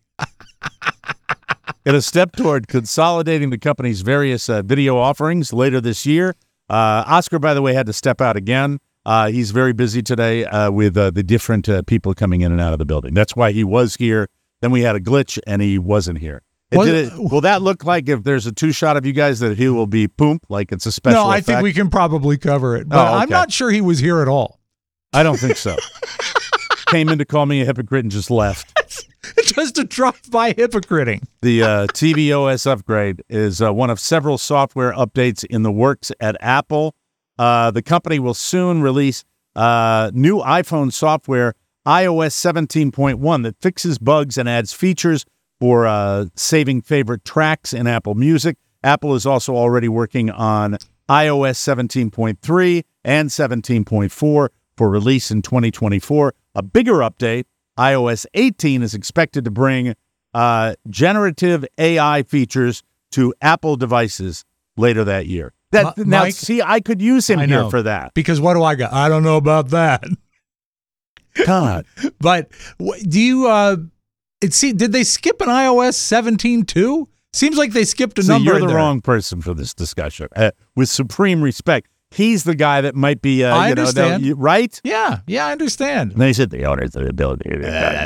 in a step toward consolidating the company's various uh, video offerings later this year. Uh, Oscar, by the way, had to step out again. Uh, he's very busy today uh, with uh, the different uh, people coming in and out of the building. That's why he was here. Then we had a glitch, and he wasn't here. It What- did it, will that look like if there's a two shot of you guys that he will be boom, like it's a special No, I effect? think we can probably cover it. But Oh, I'm okay. not sure he was here at all. I don't think so. Came in to call me a hypocrite and just left. Just a drive-by hypocriting. The uh, T V O S upgrade is uh, one of several software updates in the works at Apple. Uh, the company will soon release uh, new iPhone software, i O S seventeen point one, that fixes bugs and adds features for uh, saving favorite tracks in Apple Music. Apple is also already working on i O S seventeen point three and seventeen point four for release in twenty twenty-four. A bigger update, i O S eighteen, is expected to bring uh, generative A I features to Apple devices later that year. That Mi- now, Mike, see, I could use him I here know. for that. Because what do I got? I don't know about that. God, But wh- do you? Uh, it see, did they skip an i O S seventeen too? Seems like they skipped a see, number. you're in the there. wrong person for this discussion. Uh, with supreme respect, he's the guy that might be, uh, I you know, understand. no, you- right? Yeah, yeah, I understand. And they said the owners of the building.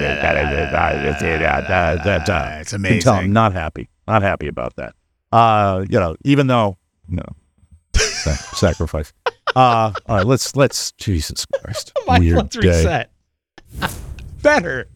It's amazing. Tell him not happy, not happy about that. Uh, you know, even though, no, sac- sacrifice. Uh, all right, let's let's Jesus Christ, Mike, weird let's day. reset. better.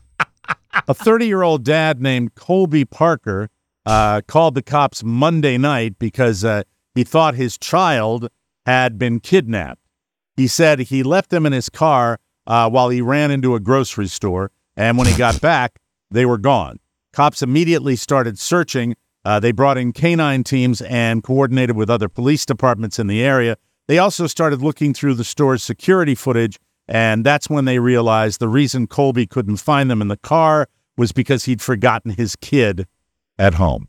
A thirty-year-old dad named Colby Parker uh, called the cops Monday night because uh, he thought his child had been kidnapped. He said he left them in his car uh, while he ran into a grocery store, and when he got back, they were gone. Cops immediately started searching. Uh, they brought in canine teams and coordinated with other police departments in the area. They also started looking through the store's security footage, and that's when they realized the reason Colby couldn't find them in the car was because he'd forgotten his kid at home.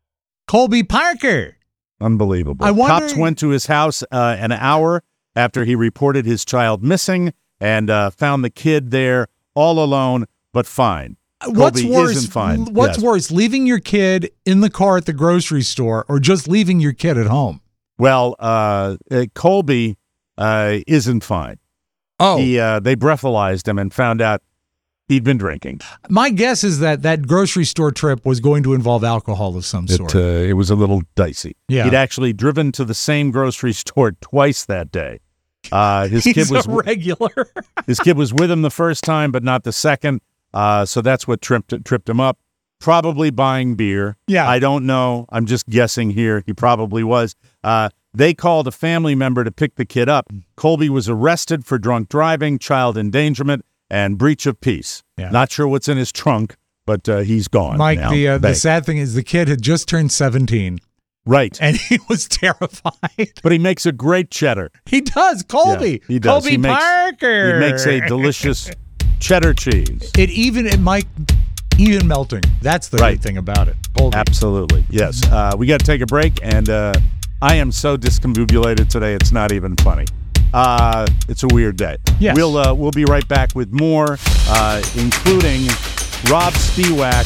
Colby Parker. Unbelievable. I wonder- Cops went to his house uh, an hour after he reported his child missing and uh, found the kid there all alone, but fine. What's Colby worse? isn't fine. What's Yes. worse, leaving your kid in the car at the grocery store or just leaving your kid at home? Well, uh, uh, Colby uh, isn't fine. Oh, He, uh, they breathalyzed him and found out he'd been drinking. my guess is that that grocery store trip was going to involve alcohol of some sort. It, uh, it was a little dicey. Yeah. He'd actually driven to the same grocery store twice that day. Uh, his He's kid was a regular. his kid was with him the first time, but not the second. Uh, so that's what tripped tripped him up. Probably buying beer. Yeah. I don't know. I'm just guessing here. He probably was. Uh, they called a family member to pick the kid up. Colby was arrested for drunk driving, child endangerment, and breach of peace. Yeah. Not sure what's in his trunk, but uh, he's gone. Mike, now. the uh, the Bang. sad thing is the kid had just turned seventeen Right. and he was terrified. But he makes a great cheddar. He does, Colby. Yeah, he does. Colby He makes- Parker. He makes a delicious cheddar cheese. It even it might even melting. That's the Right. great thing about it. Colby. Absolutely. Yes. Uh, we got to take a break, and uh, I am so discombobulated today, it's not even funny. Uh, it's a weird day. Yes. We'll, uh, we'll be right back with more, uh, including Rob Spiewak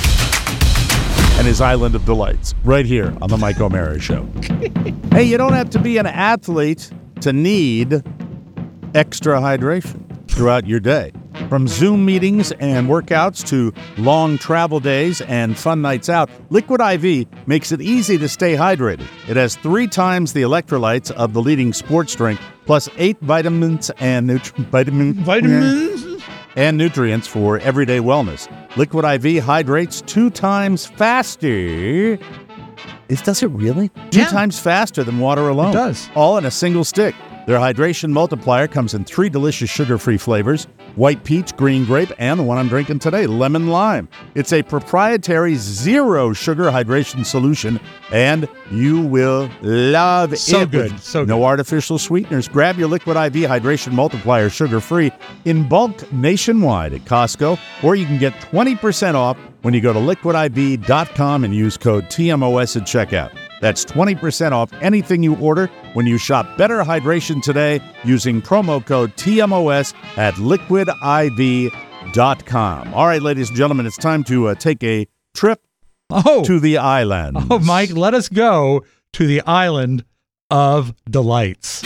and his Island of Delights, right here on the Mike O'Mara Show. Hey, you don't have to be an athlete to need extra hydration throughout your day. From Zoom meetings and workouts to long travel days and fun nights out, Liquid I V makes it easy to stay hydrated. It has three times the electrolytes of the leading sports drink, plus eight vitamins and nutri- vitamin- Vitamins. and nutrients for everyday wellness. Liquid I V hydrates two times faster. It does it really? Two Yeah. times faster than water alone. It does. All in a single stick. Their hydration multiplier comes in three delicious sugar-free flavors: white peach, green grape, and the one I'm drinking today, lemon lime. It's a proprietary zero sugar hydration solution, and you will love it. So good. With So no artificial sweeteners. Grab your Liquid I V hydration multiplier sugar-free in bulk nationwide at Costco, or you can get twenty percent off when you go to liquid I V dot com and use code T M O S at checkout. That's twenty percent off anything you order when you shop Better Hydration today using promo code T M O S at liquid I V dot com. All right, ladies and gentlemen, it's time to uh, take a trip Oh, to the island. oh, Mike, let us go to the Island of Delights.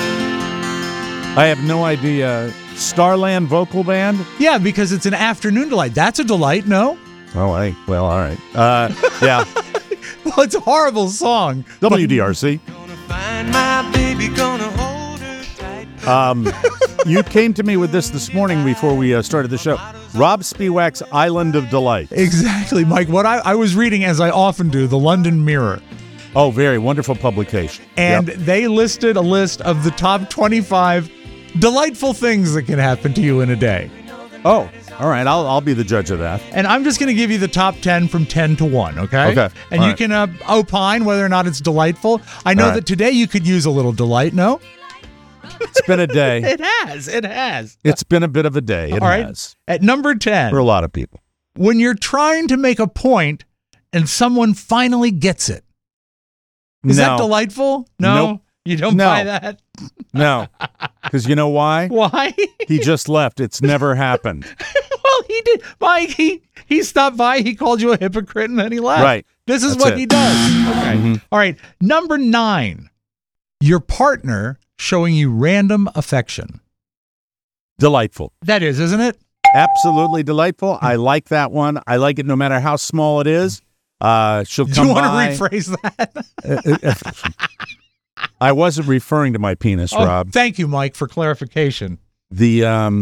I have no idea. Starland Vocal Band? Yeah, because it's an afternoon delight. That's a delight, no? Oh, hey. Well, all right. Uh, yeah. Well, it's a horrible song. W D R C. Find my baby, gonna hold her tight. Um, you came to me with this this morning before we uh, started the show. Rob Spiewak's Island of Delight. Exactly, Mike. What I, I was reading, as I often do, the London Mirror, Oh, very wonderful publication. and Yep. they listed a list of the top twenty-five delightful things that can happen to you in a day. Oh, all right. I'll I'll be the judge of that. And I'm just going to give you the top ten from ten to one, okay? Okay. And All you right. can uh, opine whether or not it's delightful. I know All right. that today you could use a little delight, no? It's been a day. It has. It has. It's been a bit of a day. It All right. has. At number ten, For a lot of people. when you're trying to make a point and someone finally gets it. Is that No. delightful? No. Nope. You don't No. buy that? No. Because you know why? Why? He just left. It's never happened. Well, he did. Mike, he, he stopped by. He called you a hypocrite and then he left. Right. This is That's what it. he does. Okay. Mhm. All right. Number nine, your partner showing you random affection. Delightful. That is, isn't it? Absolutely delightful. I like that one. I like it no matter how small it is. Uh, she'll Do come you want by. to rephrase that? I wasn't referring to my penis, Oh, Rob. thank you, Mike, for clarification. The um,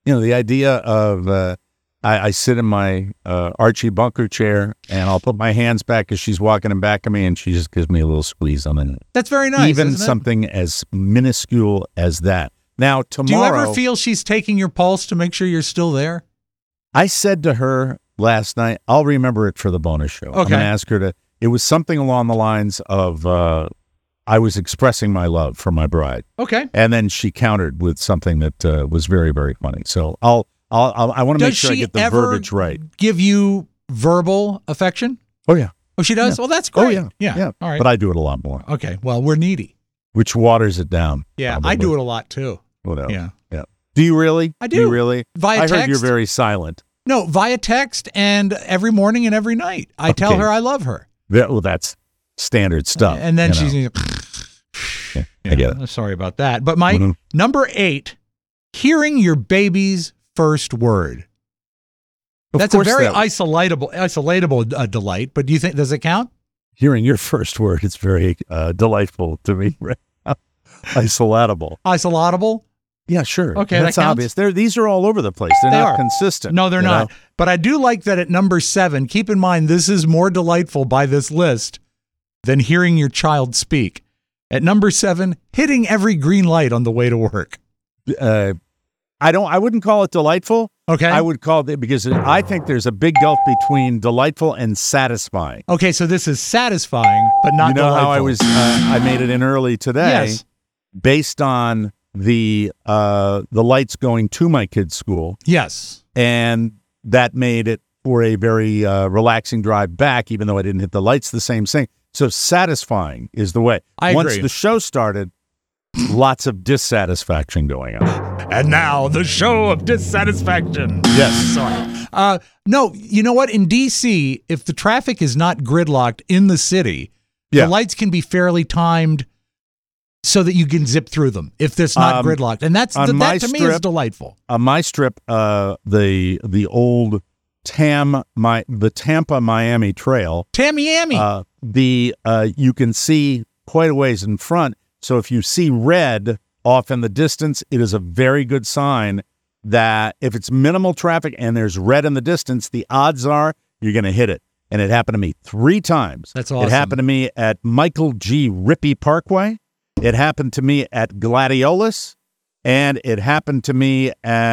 You know, the idea of uh, I, I sit in my uh, Archie Bunker chair and I'll put my hands back as she's walking in back of me, and she just gives me a little squeeze on the. That's very nice. Even isn't it? something as minuscule as that. Now tomorrow, Do you ever feel she's taking your pulse to make sure you're still there? I said to her last night, I'll remember it for the bonus show. Okay. I'm going to ask her to. It was something along the lines of uh, I was expressing my love for my bride. Okay. And then she countered with something that uh, was very, very funny. So I'll, I'll, I'll I want to make Does sure I she get the ever verbiage right. give you verbal affection? Oh yeah. Oh, she does? Yeah. Well, that's great. Oh yeah. Yeah. Yeah. All right. But I do it a lot more, okay. Well, we're needy. which waters it down. Yeah. probably. I do it a lot too. Whatever. Yeah. Yeah. Do you really? I Do you do. really? Via I heard text. you're very silent. No, via text and every morning and every night. I tell Okay. her I love her. That, well, that's standard stuff. And then you she's. know. Yeah, I get it. Sorry about that. But my Mhm. number eight, hearing your baby's first word. Of That's a course very that- isolatable, isolatable uh, delight. But do you think does it count? Hearing your first word is very uh, delightful to me. Right now. Isolatable. Isolatable? Yeah, sure. Okay, that that's counts. obvious. They're these are all over the place. They're They not are. consistent. No, they're you not. know? But I do like that at number seven. Keep in mind, this is more delightful by this list than hearing your child speak. At number seven, hitting every green light on the way to work. Uh, I don't. I wouldn't call it delightful. Okay. I would call it because I think there's a big gulf between delightful and satisfying. Okay, so this is satisfying, but not you know delightful. how I was? Uh, I made it in early today, Yes. based on the uh, the lights going to my kid's school, Yes. and that made it for a very uh, relaxing drive back, even though I didn't hit the lights. The same thing. So satisfying is the way. I Once agree. the show started, lots of dissatisfaction going on. And now the show of dissatisfaction. Yes. Sorry. Uh, no, you know what? In D C, if the traffic is not gridlocked in the city, Yeah. the lights can be fairly timed so that you can zip through them if it's not Um, gridlocked. And that's on that my to me is strip- delightful. On my strip, uh, the the old Tam my the Tampa Miami Trail. Tamiami. Uh, the uh, you can see quite a ways in front. So if you see red off in the distance, it is a very good sign that if it's minimal traffic and there's red in the distance, the odds are you're going to hit it. And it happened to me three times. That's awesome. It happened to me at Michael G. Rippey Parkway. It happened to me at Gladiolus, and it happened to me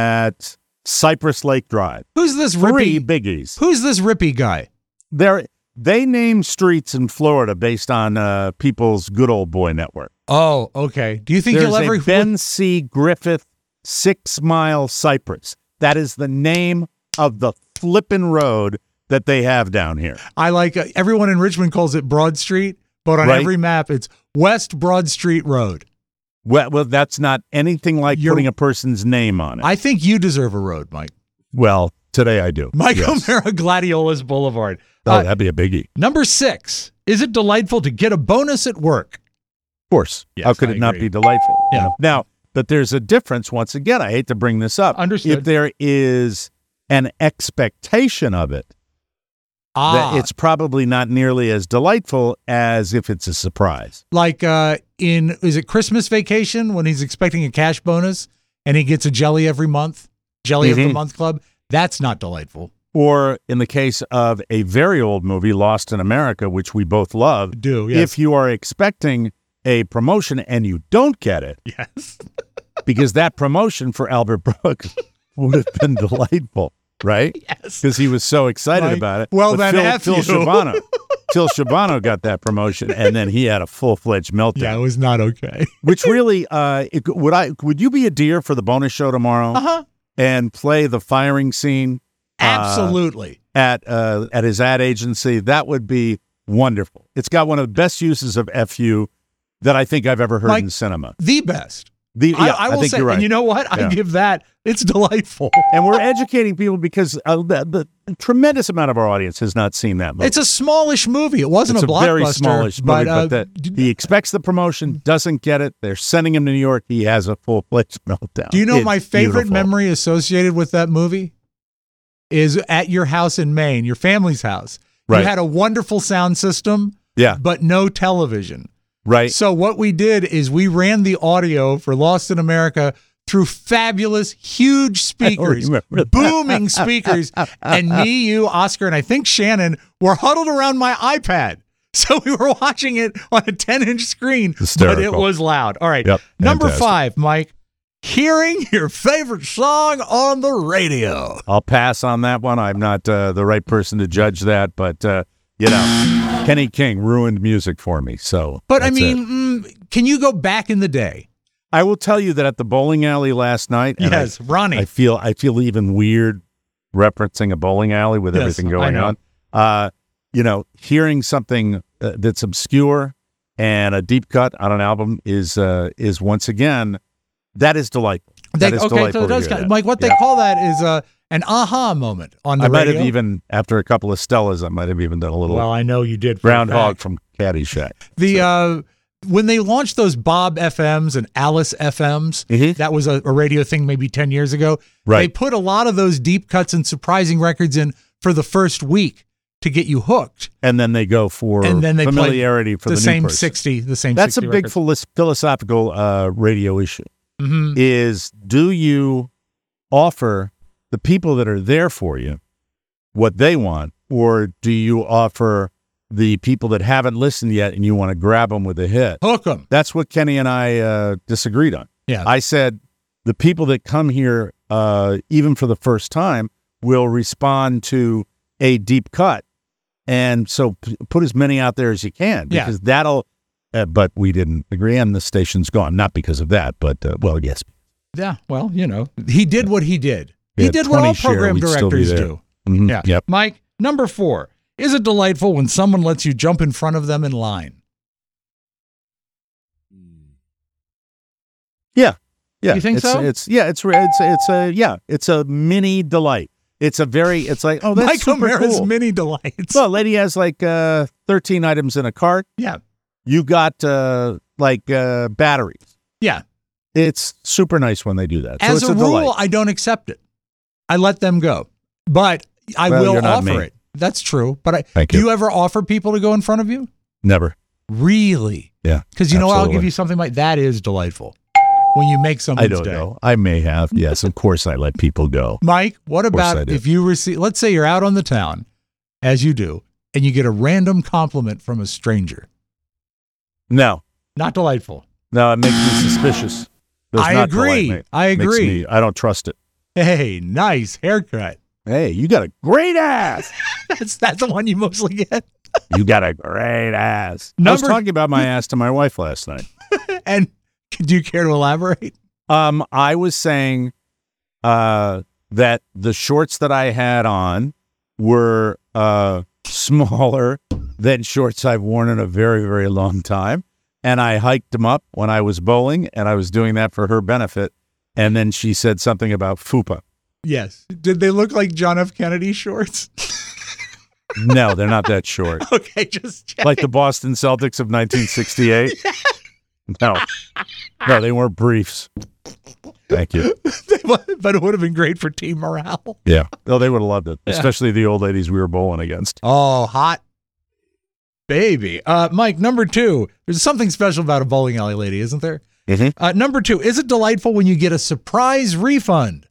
at Cypress Lake Drive. Who's this Three Rippy? biggies. Who's this Rippy guy? They're, they name streets in Florida based on uh, people's good old boy network. Oh, okay. Do you think There's you'll ever a Ben C. Griffith Six Mile Cypress. That is the name of the flippin' road that they have down here. I like uh, everyone in Richmond calls it Broad Street, but on Right. every map it's West Broad Street Road. Well, well that's not anything like You're- putting a person's name on it. I think you deserve a road, Mike. well, today I do. Mike Yes. O'Mara, Gladiolus Boulevard. Oh, Uh, that'd be a biggie. number six, is it delightful to get a bonus at work? Of course. Yes, How could I it not agree. be delightful? you Yeah. know? Now, but there's a difference. Once again, I hate to bring this up. Understood. If there is an expectation of it, Ah, that it's probably not nearly as delightful as if it's a surprise. like uh, in, is it Christmas Vacation when he's expecting a cash bonus and he gets a jelly every month? Jelly of the Mhm. Month Club? That's not delightful. Or in the case of a very old movie, Lost in America, which we both love, Do, yes. if you are expecting a promotion and you don't get it, Yes. because that promotion for Albert Brooks would have been delightful, right? Yes. Because he was so excited Like, about it. well, But then Phil, F Phil you. Shabano, Phil Shabano got that promotion, and then he had a full fledged meltdown. Yeah, it was not okay. Which really, uh, it, would I? Would you be a deer for the bonus show tomorrow Uh-huh. and play the firing scene? uh, Absolutely. at uh, at his ad agency? That would be wonderful. It's got one of the best uses of F U that I think I've ever heard Mike, in cinema. The best. The, yeah, I, I, I will think say, you're right. and you know what? Yeah. I give that. It's delightful. And we're educating people because uh, the, the tremendous amount of our audience has not seen that movie. It's a smallish movie. It wasn't It's a a blockbuster. very smallish movie, but, uh, but, d- that he expects the promotion, doesn't get it. They're sending him to New York. He has a full fledged meltdown. do you know It's my favorite beautiful. memory associated with that movie is at your house in Maine, your family's house. Right. You had a wonderful sound system, Yeah, but no television. right. So what we did is we ran the audio for Lost in America through fabulous, huge speakers, remember that. booming speakers, and me, you, Oscar, and I think Shannon were huddled around my iPad. So we were watching it on a ten-inch screen, Hysterical. but it was loud. All right, Yep, number fantastic. five, Mike, hearing your favorite song on the radio. I'll pass on that one. I'm not uh, the right person to judge that, but uh, you know, Kenny King ruined music for me. So, But I that's mean, it. mm, can you go back in the day? I will tell you that at the bowling alley last night, and Yes, I, Ronnie. I feel I feel even weird referencing a bowling alley with Yes, everything I going know. on. Uh, you know, hearing something uh, that's obscure and a deep cut on an album is uh, is once again that is delightful. They, that is okay, delightful so it to does hear kind that. Mike, what they Yeah. call that is uh, an aha moment on the I might radio. have even after a couple of Stellas, I might have even done a little well, I know you did. for a groundhog fact. from Caddyshack. The uh, when they launched those Bob F Ms and Alice F Ms, Mhm. that was a, a radio thing maybe ten years ago. Right. They put a lot of those deep cuts and surprising records in for the first week to get you hooked, And then they go for and then they play familiarity for the, the, new same person. sixty, the same. That's a sixty big records. philis- philosophical uh, radio issue. Mhm. Is do you offer the people that are there for you what they want, or do you offer the people that haven't listened yet and you want to grab them with a hit? Hook 'em. That's what Kenny and I uh, disagreed on. Yeah. I said the people that come here, uh, even for the first time, will respond to a deep cut. And so p- put as many out there as you can, Yeah. because that'll, uh, but we didn't agree, and the station's gone. Not because of that, but, uh, well, yes. Yeah. Well, you know, he did what he did. He Yeah, did what all twenty share, program we'd still be directors there. do. Mhm. Yeah. Yep. Mike, number four. Is it delightful when someone lets you jump in front of them in line? Yeah. Yeah. You think it's, so? It's, yeah, it's, re- it's, it's a, yeah, it's a mini delight. It's a very, it's like, oh, that's Mike super O'Mara's cool. mini delights. Well, lady has like uh, thirteen items in a cart. yeah. You got uh, like uh, batteries. Yeah. It's super nice when they do that. So As it's a, a, rule, delight. I don't accept it. I let them go. But I Well, will you're not offer me. it. That's true. But I, Thank do you. you ever offer people to go in front of you? Never. Really? Yeah. Because you know what? I'll absolutely. give you something like that is delightful when you make someone's I don't day. know. I may have. Yes, of course I let people go. Mike, what course about I do. if you receive, let's say you're out on the town, as you do, and you get a random compliment from a stranger? No. Not delightful. No, it makes me suspicious. Does I not agree. delight me. I Makes agree. me- I don't trust it. Hey, nice haircut. Hey, you got a great ass. That's that's the one you mostly get. You got a great ass. I Number- was talking about my ass to my wife last night. And do you care to elaborate? Um, I was saying uh, that the shorts that I had on were uh, smaller than shorts I've worn in a very, very long time. And I hiked them up when I was bowling, and I was doing that for her benefit. And then she said something about fupa. Yes. Did they look like John F. Kennedy shorts? No, they're not that short. Okay, just check. Like the Boston Celtics of nineteen sixty-eight. No, no, they weren't briefs. Thank you. But it would have been great for team morale. Yeah. Oh, they would have loved it, Yeah. especially the old ladies we were bowling against. Oh, hot baby. Uh, Mike, number two. There's something special about a bowling alley lady, isn't there? Mm-hmm. Uh, number two. Is it delightful when you get a surprise refund?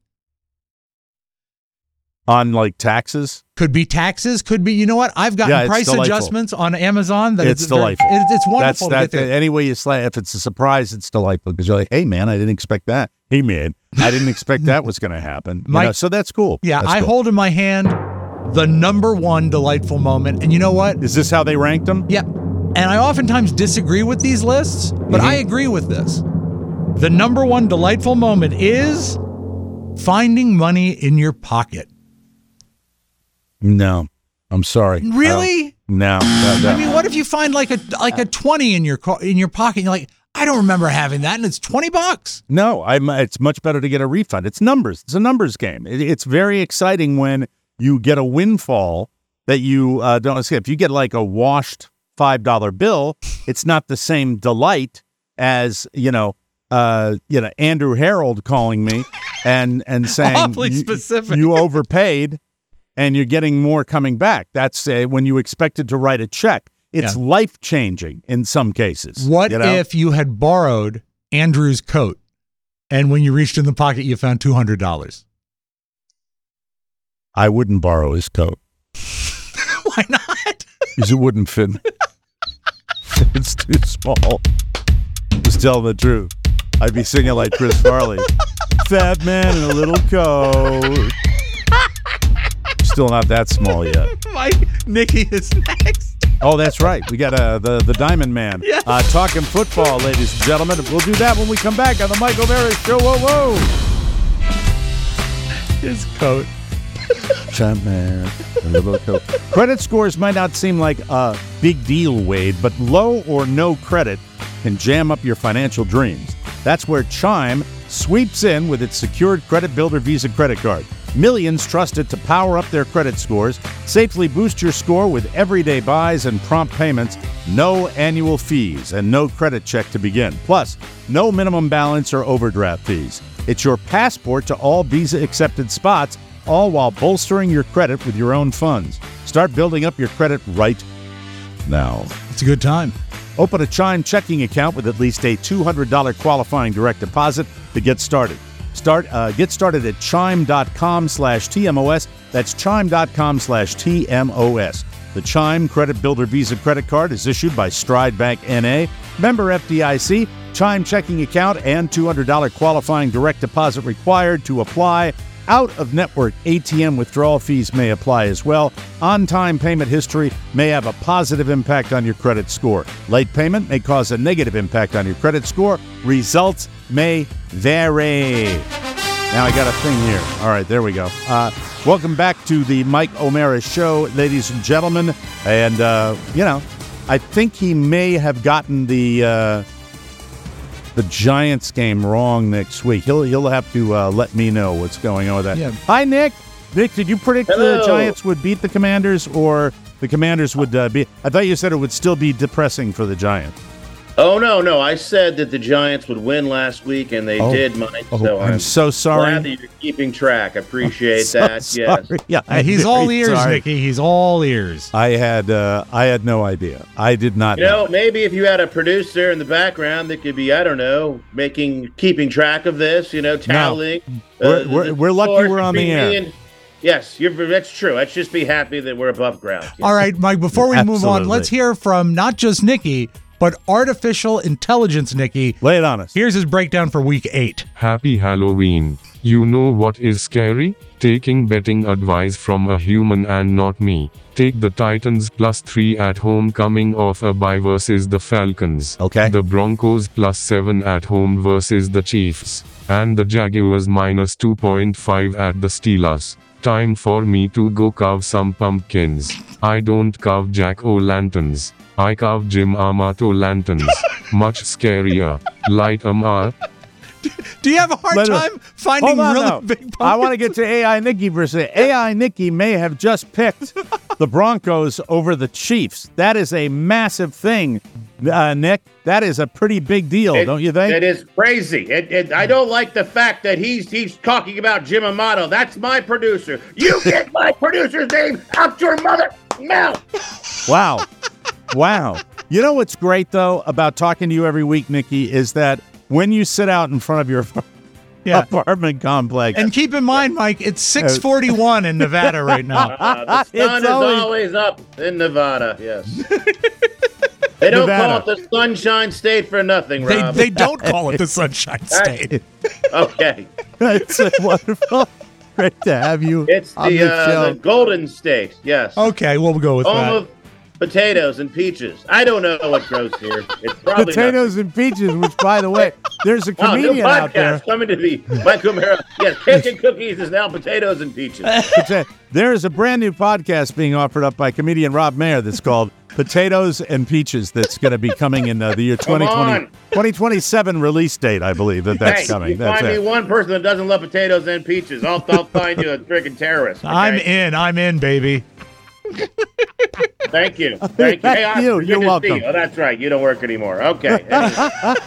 On like taxes. Could be taxes. Could be. You know what? I've gotten Yeah, it's price delightful. adjustments on Amazon. That It's very- delightful. it- it's wonderful That's to that. get there. Any way you slay, if it's a surprise, it's delightful because you're like, hey man, I didn't expect that. Hey man, I didn't expect that was going to happen. You Mike- know, so that's cool. Yeah, That's I cool. hold in my hand the number one delightful moment. And you know what? Is this how they ranked them? Yep. And I oftentimes disagree with these lists, but Mhm. I agree with this. The number one delightful moment is finding money in your pocket. No, I'm sorry. Really? I don't- No. that- that- I mean, what if you find like a like a twenty in your co- in your pocket and you're like, I don't remember having that, and it's twenty bucks. No, I'm, it's much better to get a refund. It's numbers. It's a numbers game. It, it's very exciting when you get a windfall that you uh, don't see. If you get like a washed five dollar bill, it's not the same delight as, you know, uh, you know, Andrew Harold calling me and, and saying Awfully you, specific. you overpaid and you're getting more coming back. That's uh, when you expected to write a check. It's Yeah. life-changing in some cases. What you know? if you had borrowed Andrew's coat and when you reached in the pocket, you found two hundred dollars. I wouldn't borrow his coat. Why not? Because it wouldn't fit me. It's too small. Just tell the truth. I'd be singing like Chris Farley. Fat man in a little coat. Still not that small yet. Mike, Nikki is next. Oh, that's right. We got uh, the, the Diamond Man. Yeah. Uh, talking football, ladies and gentlemen. We'll do that when we come back on the Mike O'Mara Show. Whoa, whoa. His coat. Fat man in a little coat. Credit scores might not seem like a big deal, Wade, but low or no credit can jam up your financial dreams. That's where Chime sweeps in with its secured Credit Builder Visa credit card. Millions trust it to power up their credit scores, safely boost your score with everyday buys and prompt payments, no annual fees, and no credit check to begin. Plus, no minimum balance or overdraft fees. It's your passport to all Visa-accepted spots, all while bolstering your credit with your own funds. Start building up your credit right now. It's a good time. Open a Chime checking account with at least a two hundred dollars qualifying direct deposit to get started. Start uh, Get started at chime.com slash TMOS. That's chime.com slash TMOS. The Chime Credit Builder Visa credit card is issued by Stride Bank N A, member F D I C. Chime checking account and two hundred dollars qualifying direct deposit required to apply. Out-of-network A T M withdrawal fees may apply as well. On-time payment history may have a positive impact on your credit score. Late payment may cause a negative impact on your credit score. Results may vary. Now I got a thing here. All right, there we go. Uh, welcome back to the Mike O'Mara Show, ladies and gentlemen. And, uh, you know, I think he may have gotten the... Uh, the Giants game wrong next week. He'll he'll have to uh, let me know what's going on with that. Yeah. Hi, Nick. Nick, did you predict Hello. the Giants would beat the Commanders, or the Commanders would uh, be? I thought you said it would still be depressing for the Giants. Oh, no, no. I said that the Giants would win last week, and they Oh. did, Mike. Oh, so I'm I'm so sorry. glad that you're keeping track. I appreciate So that. sorry. Yes. Yeah, Hey, I'm he's very all ears, sorry. Nikki. He's all ears. I had uh, I had no idea. I did not You know, maybe if you had a producer in the background that could be, I don't know, making, keeping track of this, you know, tallying. We're- we're- we're lucky scores we're on the between air. me and- Yes, you're, that's true. Let's just be happy that we're above ground. Yes. All right, Mike, before we move on, Absolutely. let's hear from not just Nikki, but artificial intelligence Nikki. Lay it on us. Here's his breakdown for week eight. Happy Halloween. You know what is scary? Taking betting advice from a human and not me. Take the Titans plus three at home coming off a bye versus the Falcons. Okay. The Broncos plus seven at home versus the Chiefs. And the Jaguars minus two point five at the Steelers. Time for me to go carve some pumpkins. I don't carve jack-o'-lanterns. I carve Jim Amato lanterns. Much scarier. Light 'em up. Do you have a hard Let us- time finding Hold on, really now. big pumpkins? I want to get to A I Nikki for a second. A I Nikki may have just picked the Broncos over the Chiefs. That is a massive thing, uh, Nick. That is a pretty big deal, It- don't you think? It is crazy. It, it, I don't like the fact that he's he's talking about Jim Amato. That's my producer. You get my producer's name out your mother mouth. Wow. Wow. You know what's great, though, about talking to you every week, Nikki, is that when you sit out in front of your Yeah. apartment complex, And keep in mind, Mike, it's six forty-one in Nevada right now. Uh, the sun It's is always- always up in Nevada. Yes. They don't Nevada. call it the Sunshine State for nothing, They, Rob. they don't call it the Sunshine State. Okay. it's uh, wonderful. Great to have you It's on the, the uh, show. the Golden State. Yes. Okay, we'll go with Home that. of potatoes and peaches. I don't know what grows here. It's probably Potatoes and peaches, which, by the way, there's a not. Oh, new comedian out there. podcast coming to the Mike O'Mara. Yes, Cake and Cookies is now potatoes and peaches. Pota- There is a brand new podcast being offered up by comedian Rob Mayer that's called Potatoes and Peaches that's going to be coming in uh, the year Come twenty twenty, on. twenty twenty-seven release date, I believe that that's hey, coming. you That's find me it. one person that doesn't love potatoes and peaches, I'll, I'll find you a freaking terrorist. okay? I'm in. I'm in, baby. Thank you. Thank you. Hey, Thank you. Oscar, good You're to see welcome. you. Oh, that's right. You don't work anymore. Okay. Anyway.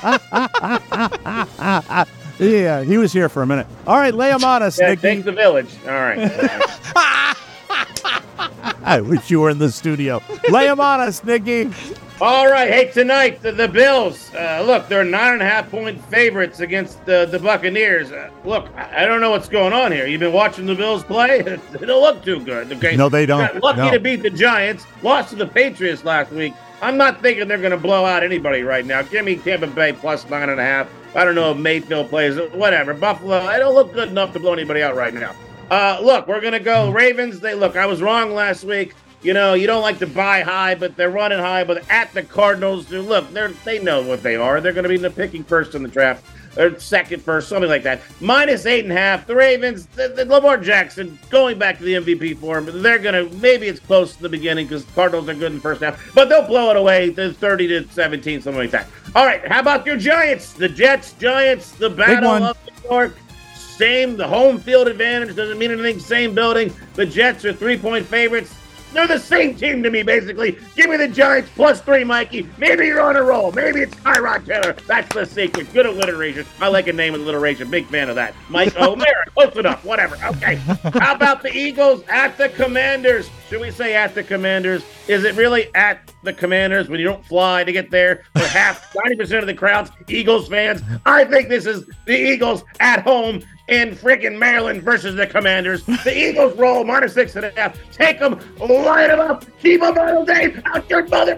Yeah, he was here for a minute. All right, lay him on us, Yeah, Nikki. take the village. All right. All right. I wish you were in the studio. Lay him on us, Nikki. All right, hey, tonight, the, the Bills, uh, look, they're nine and a half point favorites against the, the Buccaneers. Uh, look, I, I don't know what's going on here. You've been watching the Bills play? They don't look too good. Okay? No, they don't. Got lucky No. to beat the Giants, lost to the Patriots last week. I'm not thinking they're going to blow out anybody right now. Give me Tampa Bay plus nine and a half. I don't know if Mayfield plays, whatever. Buffalo, I don't look good enough to blow anybody out right now. Uh, look, we're going to go Ravens. They Look, I was wrong last week. You know, you don't like to buy high, but they're running high. But at the Cardinals, they're, look, they're they know what they are. They're going to be in the picking first in the draft, or second first, something like that. Minus eight and a half. The Ravens, the, the Lamar Jackson going back to the M V P form. They're going to, maybe it's close in the beginning because Cardinals are good in the first half, but they'll blow it away to thirty to seventeen, something like that. All right, how about your Giants? The Jets, Giants, the battle one. of New York. Same, the home field advantage doesn't mean anything. Same building. The Jets are three-point favorites. They're the same team to me, basically. Give me the Giants plus three, Mikey. Maybe you're on a roll. Maybe it's Tyrod Taylor. That's the secret. Good alliteration. I like a name with alliteration. Big fan of that. Mike O'Mara. Close enough. Whatever. Okay. How about the Eagles at the Commanders? Should we say at the Commanders? Is it really at the Commanders when you don't fly to get there? For half, ninety percent of the crowd's Eagles fans. I think this is the Eagles at home in freaking Maryland versus the Commanders. The Eagles roll minus six and a half. Take them, light them up, keep them out Dave out your mother.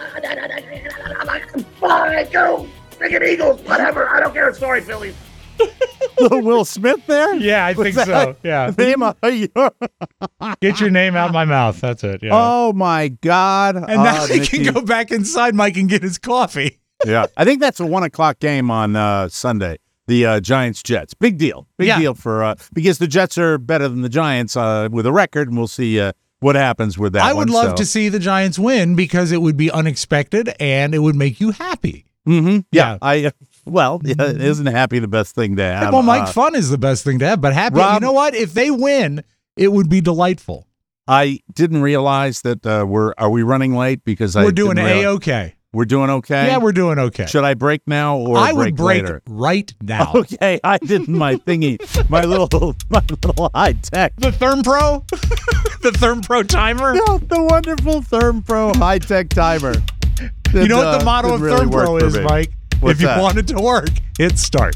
Fine, go, freaking Eagles, whatever. I don't care. Sorry, Phillies. Little Will Smith there? Yeah, I Was think that so. Yeah. Name of your- Get your name out of my mouth. That's it. Yeah. Oh, my God. and now Oh, he Nikki. can go back inside, Mike, and get his coffee. Yeah, I think that's a one o'clock game on uh, Sunday. The uh, Giants Jets, big deal, big Yeah. deal for uh, because the Jets are better than the Giants uh, with a record, and we'll see uh, what happens with that. I would one, love so. to see the Giants win because it would be unexpected and it would make you happy. Mm-hmm. Yeah, Yeah. I uh, well, yeah, isn't happy the best thing to have? well, Mike, Uh, fun is the best thing to have, but happy. Rob- you know what? If they win, it would be delightful. I didn't realize that uh, we're are we running late because I We're doing didn't a realize- okay. We're doing okay. Yeah, we're doing okay. Should I break now or I break would break later? right now. Okay, I did my thingy, my little, my little high tech. The Therm Pro, the Therm Pro timer. No, the wonderful Therm Pro high tech timer. You know what That, the uh, motto of didn't really Therm Pro work for is, me. Mike? What's if you that? want it to work, hit start.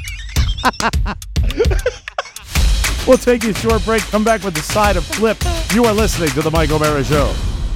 We'll take a short break. Come back with the side of Flip. You are listening to the Mike O'Mara Show.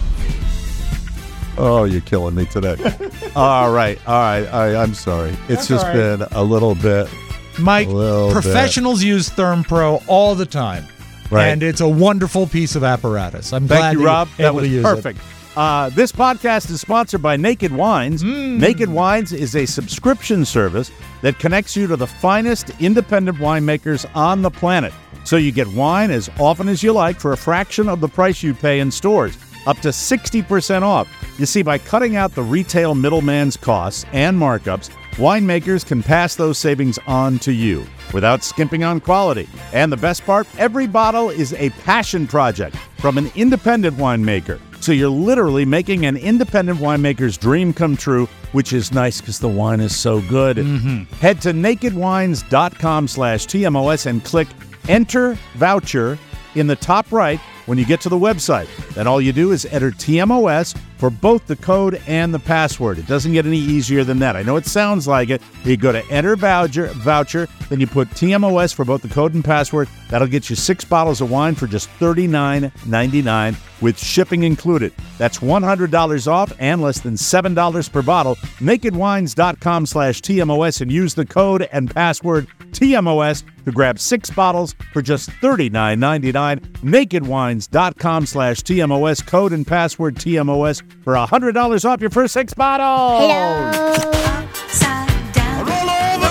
Oh, you're killing me today. all right, all right. I, I'm sorry. It's That's just all right. been a little bit. Mike, Little bit. professionals use Therm Pro all the time. Right. And it's a wonderful piece of apparatus. I'm glad Thank you, that Rob. you're That able was to use perfect. Uh, this podcast is sponsored by Naked Wines. Mm. Naked Wines is a subscription service that connects you to the finest independent winemakers on the planet. So you get wine as often as you like for a fraction of the price you pay in stores, up to sixty percent off. You see, by cutting out the retail middleman's costs and markups, winemakers can pass those savings on to you without skimping on quality. And the best part, every bottle is a passion project from an independent winemaker. So you're literally making an independent winemaker's dream come true, which is nice because the wine is so good. Head to nakedwines.com slash TMOS and click Enter Voucher in the top right when you get to the website. Then all you do is enter T M O S for both the code and the password. It doesn't get any easier than that. I know it sounds like it. You go to Enter Voucher, voucher then you put T M O S for both the code and password. That'll get you six bottles of wine for just thirty-nine ninety-nine with shipping included. That's one hundred dollars off and less than seven dollars per bottle. nakedwines.com slash TMOS and use the code and password T M O S to grab six bottles for just thirty-nine ninety-nine. nakedwines.com slash TMOS, code and password T M O S for one hundred dollars off your first six bottles. Upside down. Roll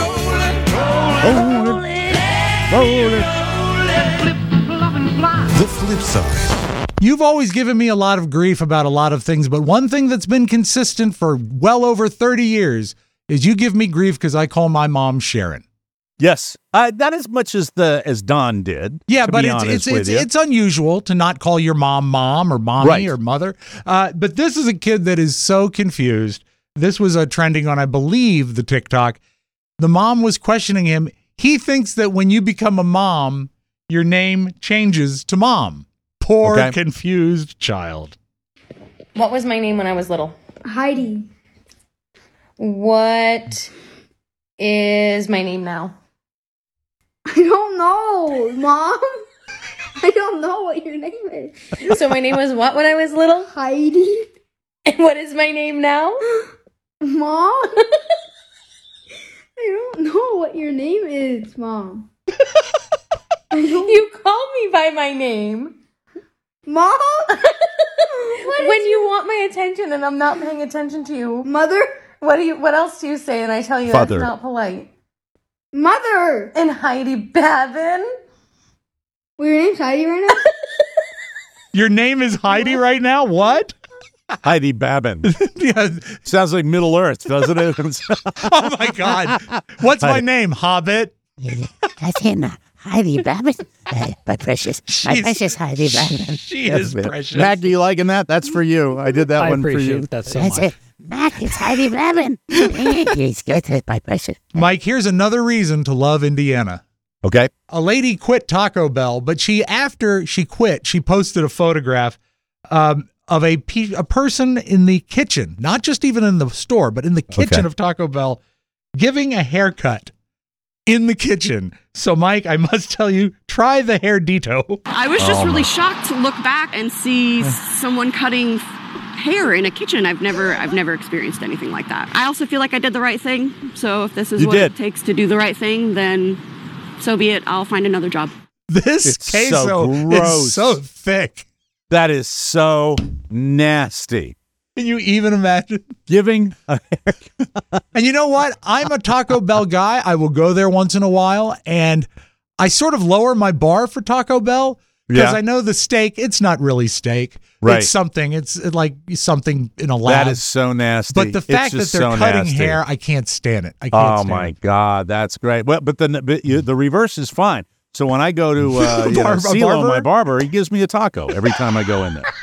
it, roll it. The flip side. You've always given me a lot of grief about a lot of things, but one thing that's been consistent for well over thirty years is you give me grief because I call my mom Sharon. Yes, uh, not as much as the as Don did. Yeah, to but be it's honest it's with it's, you. it's unusual to not call your mom mom or mommy Right. or mother. Uh, but this is a kid that is so confused. This was a trending on, I believe, the TikTok. The mom was questioning him. He thinks that when you become a mom, your name changes to mom. Poor Okay. confused child. What was my name when I was little? Heidi. What is my name now? I don't know, Mom. I don't know what your name is. So my name was what when I was little? Heidi. And what is my name now? Mom. I don't know what your name is, Mom. You call me by my name. Mom? When you want my attention and I'm not paying attention to you. Mother? What do you what else do you say and I tell you Father. that's not polite? Mother. And Heidi Babin? Well, your name's Heidi right now? Your name is Heidi right now? What? Heidi Babin. Yeah. Sounds like Middle Earth, doesn't it? Oh my God. What's my name? Hobbit? That's him. Heidi Babin. Uh, my precious, my She's- precious Heidi Babin. She is precious. Mac, do you liking that? That's for you. I did that I one for appreciate you. that so That's much. it. Mac, it's Heidi Babin. He's good, my precious. Mike, here's another reason to love Indiana. Okay. A lady quit Taco Bell, but she, after she quit, she posted a photograph um, of a pe- a person in the kitchen, not just even in the store, but in the kitchen Okay. of Taco Bell, giving a haircut in the kitchen. So, Mike, I must tell you, try the hair dito. I was just Oh, really my. shocked to look back and see someone cutting hair in a kitchen. I've never I've never experienced anything like that. I also feel like I did the right thing. So if this is You what did. it takes to do the right thing, then so be it. I'll find another job. This It's queso so gross. is so thick. That is so nasty. Can you even imagine? Giving a And you know what? I'm a Taco Bell guy. I will go there once in a while, and I sort of lower my bar for Taco Bell because Yeah. I know the steak, it's not really steak. Right. It's something. It's like something in a lab. That is so nasty. But the It's fact that just they're so cutting nasty. hair, I can't stand it. I can't Oh stand my it. God, that's great. Well, but then but you, the reverse is fine. So when I go to uh, you know, Bar- a CeeLo, barber? my barber, he gives me a taco every time I go in there.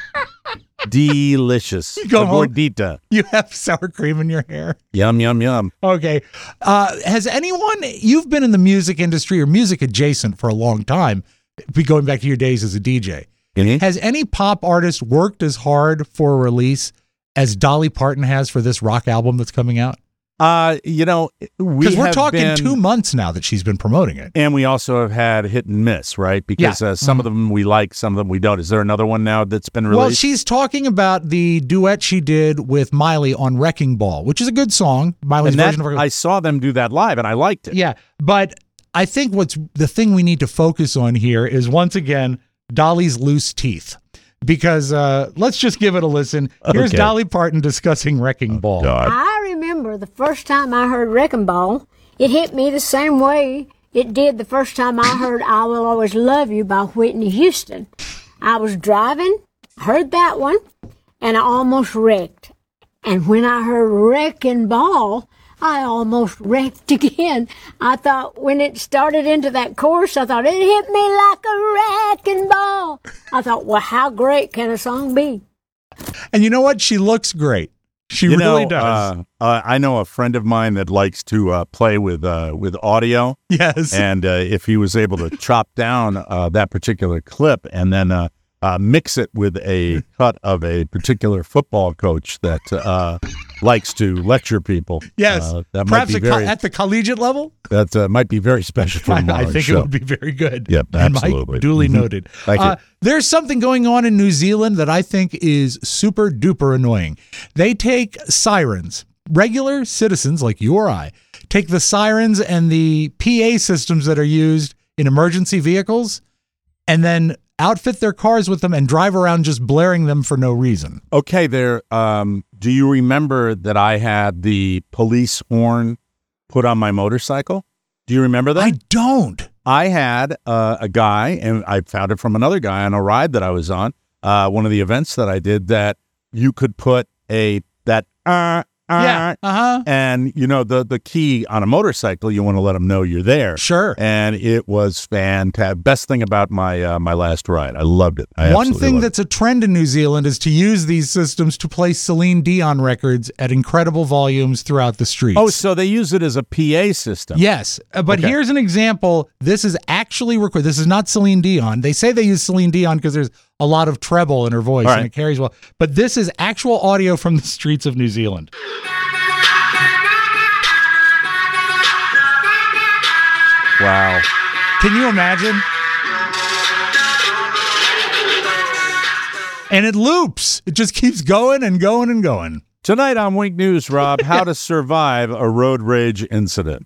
Delicious. You go A home- gordita. You have sour cream in your hair. Yum yum yum. Okay. Uh, has anyone, you've been in the music industry or music adjacent for a long time, be going back to your days as a D J. Mhm. Has any pop artist worked as hard for a release as Dolly Parton has for this rock album that's coming out? Uh, you know, we Because we're have talking been- two months now that she's been promoting it. And we also have had hit and miss, right? Because Yeah. uh, some of them we like, some of them we don't. Is there another one now that's been released? Well, she's talking about the duet she did with Miley on Wrecking Ball, which is a good song. Miley's and that, version of her. I saw them do that live, and I liked it. Yeah, but I think what's the thing we need to focus on here is once again Dolly's loose teeth. Because uh, let's just give it a listen. Here's Okay. Dolly Parton discussing Wrecking Ball. I remember the first time I heard Wrecking Ball, it hit me the same way it did the first time I heard I Will Always Love You by Whitney Houston. I was driving, heard that one, and I almost wrecked. And when I heard Wrecking Ball, I almost wrecked again. I thought when it started into that chorus, I thought it hit me like a wrecking ball. I thought, well, how great can a song be? And you know what? She looks great. She You really know, does. Uh, uh, I know a friend of mine that likes to uh, play with uh, with audio. Yes. And uh, if he was able to chop down uh, that particular clip and then uh, uh, mix it with a cut of a particular football coach that uh, likes to lecture people, Yes. uh, that Perhaps might be a co- very at the collegiate level? that uh, might be very special for I, I tomorrow's think show. it would be very good. Yep, And Mike, absolutely. duly Mhm. noted. Thank you. Uh, there's something going on in New Zealand that I think is super duper annoying. They take sirens, regular citizens like you or I, take the sirens and the P A systems that are used in emergency vehicles and then outfit their cars with them and drive around just blaring them for no reason. Okay, there. Um, do you remember that I had the police horn put on my motorcycle? Do you remember that? I don't. I had uh, a guy, and I found it from another guy on a ride that I was on, uh, one of the events that I did, that you could put a that uh, uh, Yeah, uh-huh. and you know the the key on a motorcycle, you want to let them know you're there. Sure. And it was fantastic. Best thing about my uh, my last ride, I loved it. I One absolutely thing loved it. that's a trend in New Zealand is to use these systems to play Celine Dion records at incredible volumes throughout the streets. Oh, so they use it as a P A system. Yes, uh, but Okay. here's an example. This is actually recorded. This is not Celine Dion. They say they use Celine Dion because there's a lot of treble in her voice, All right. and it carries well. But this is actual audio from the streets of New Zealand. Wow. Can you imagine? And it loops. It just keeps going and going and going. Tonight on Wink News, Rob, how to survive a road rage incident.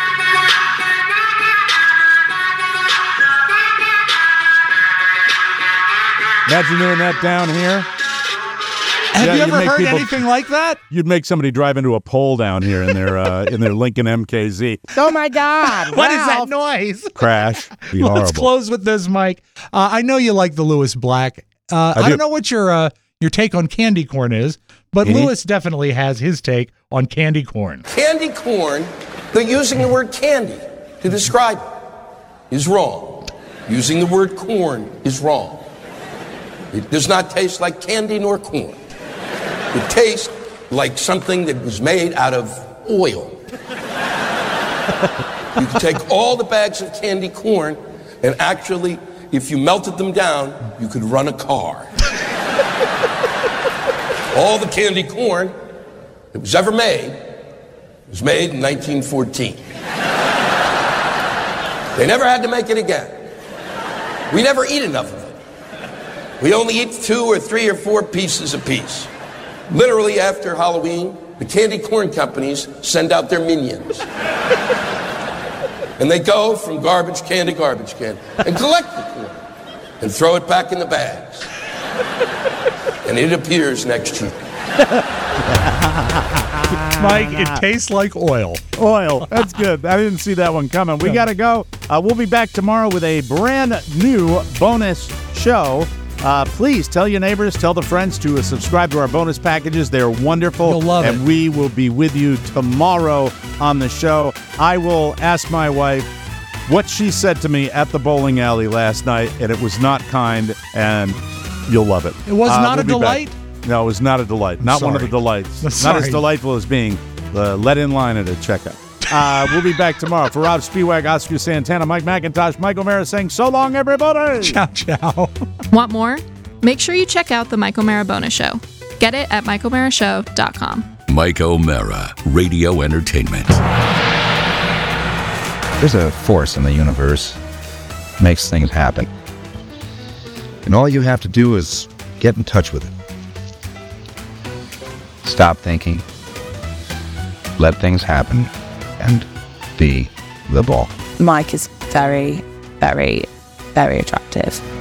Imagine doing that down here. Have Yeah, you you'd ever make heard people- anything like that? You'd make somebody drive into a pole down here in their uh, in their Lincoln M K Z. Oh my God! What is wow. that noise? Crash. Be Let's horrible. close with this, Mike. Uh, I know you like the Lewis Black. Uh, I, do. don't know what your uh, your take on candy corn is, but Mhm. Lewis definitely has his take on candy corn. Candy corn, they're using the word candy to describe it, is wrong. Using the word corn is wrong. It does not taste like candy nor corn. It tastes like something that was made out of oil. You could take all the bags of candy corn and actually, if you melted them down, you could run a car. All the candy corn that was ever made was made in nineteen fourteen. They never had to make it again. We never eat enough of it. We only eat two or three or four pieces apiece. Literally after Halloween, the candy corn companies send out their minions. And they go from garbage can to garbage can and collect the corn and throw it back in the bags. And it appears next year. Mike, it tastes like oil. Oil. That's good. I didn't see that one coming. We got to go. Uh, we'll be back tomorrow with a brand new bonus show. Uh, please tell your neighbors, tell the friends to uh, subscribe to our bonus packages. They're wonderful. You'll love and it. we will be with you tomorrow on the show. I will ask my wife what she said to me at the bowling alley last night, and it was not kind, and you'll love it. It was Uh, not we'll a be back. delight? No, it was not a delight. Not one of the sorry. delights. Not Sorry. as delightful as being uh, let in line at a checkout. Uh, we'll be back tomorrow. For Rob Spiewak, Oscar Santana, Mike McIntosh, Michael Mara saying so long, everybody. Ciao, ciao. Want more? Make sure you check out the Mike O'Mara Bonus Show. Get it at mike o'mara show dot com. Mike O'Mara, Radio Entertainment. There's a force in the universe that makes things happen. And all you have to do is get in touch with it. Stop thinking, let things happen, and be the ball. Mike is very, very, very attractive.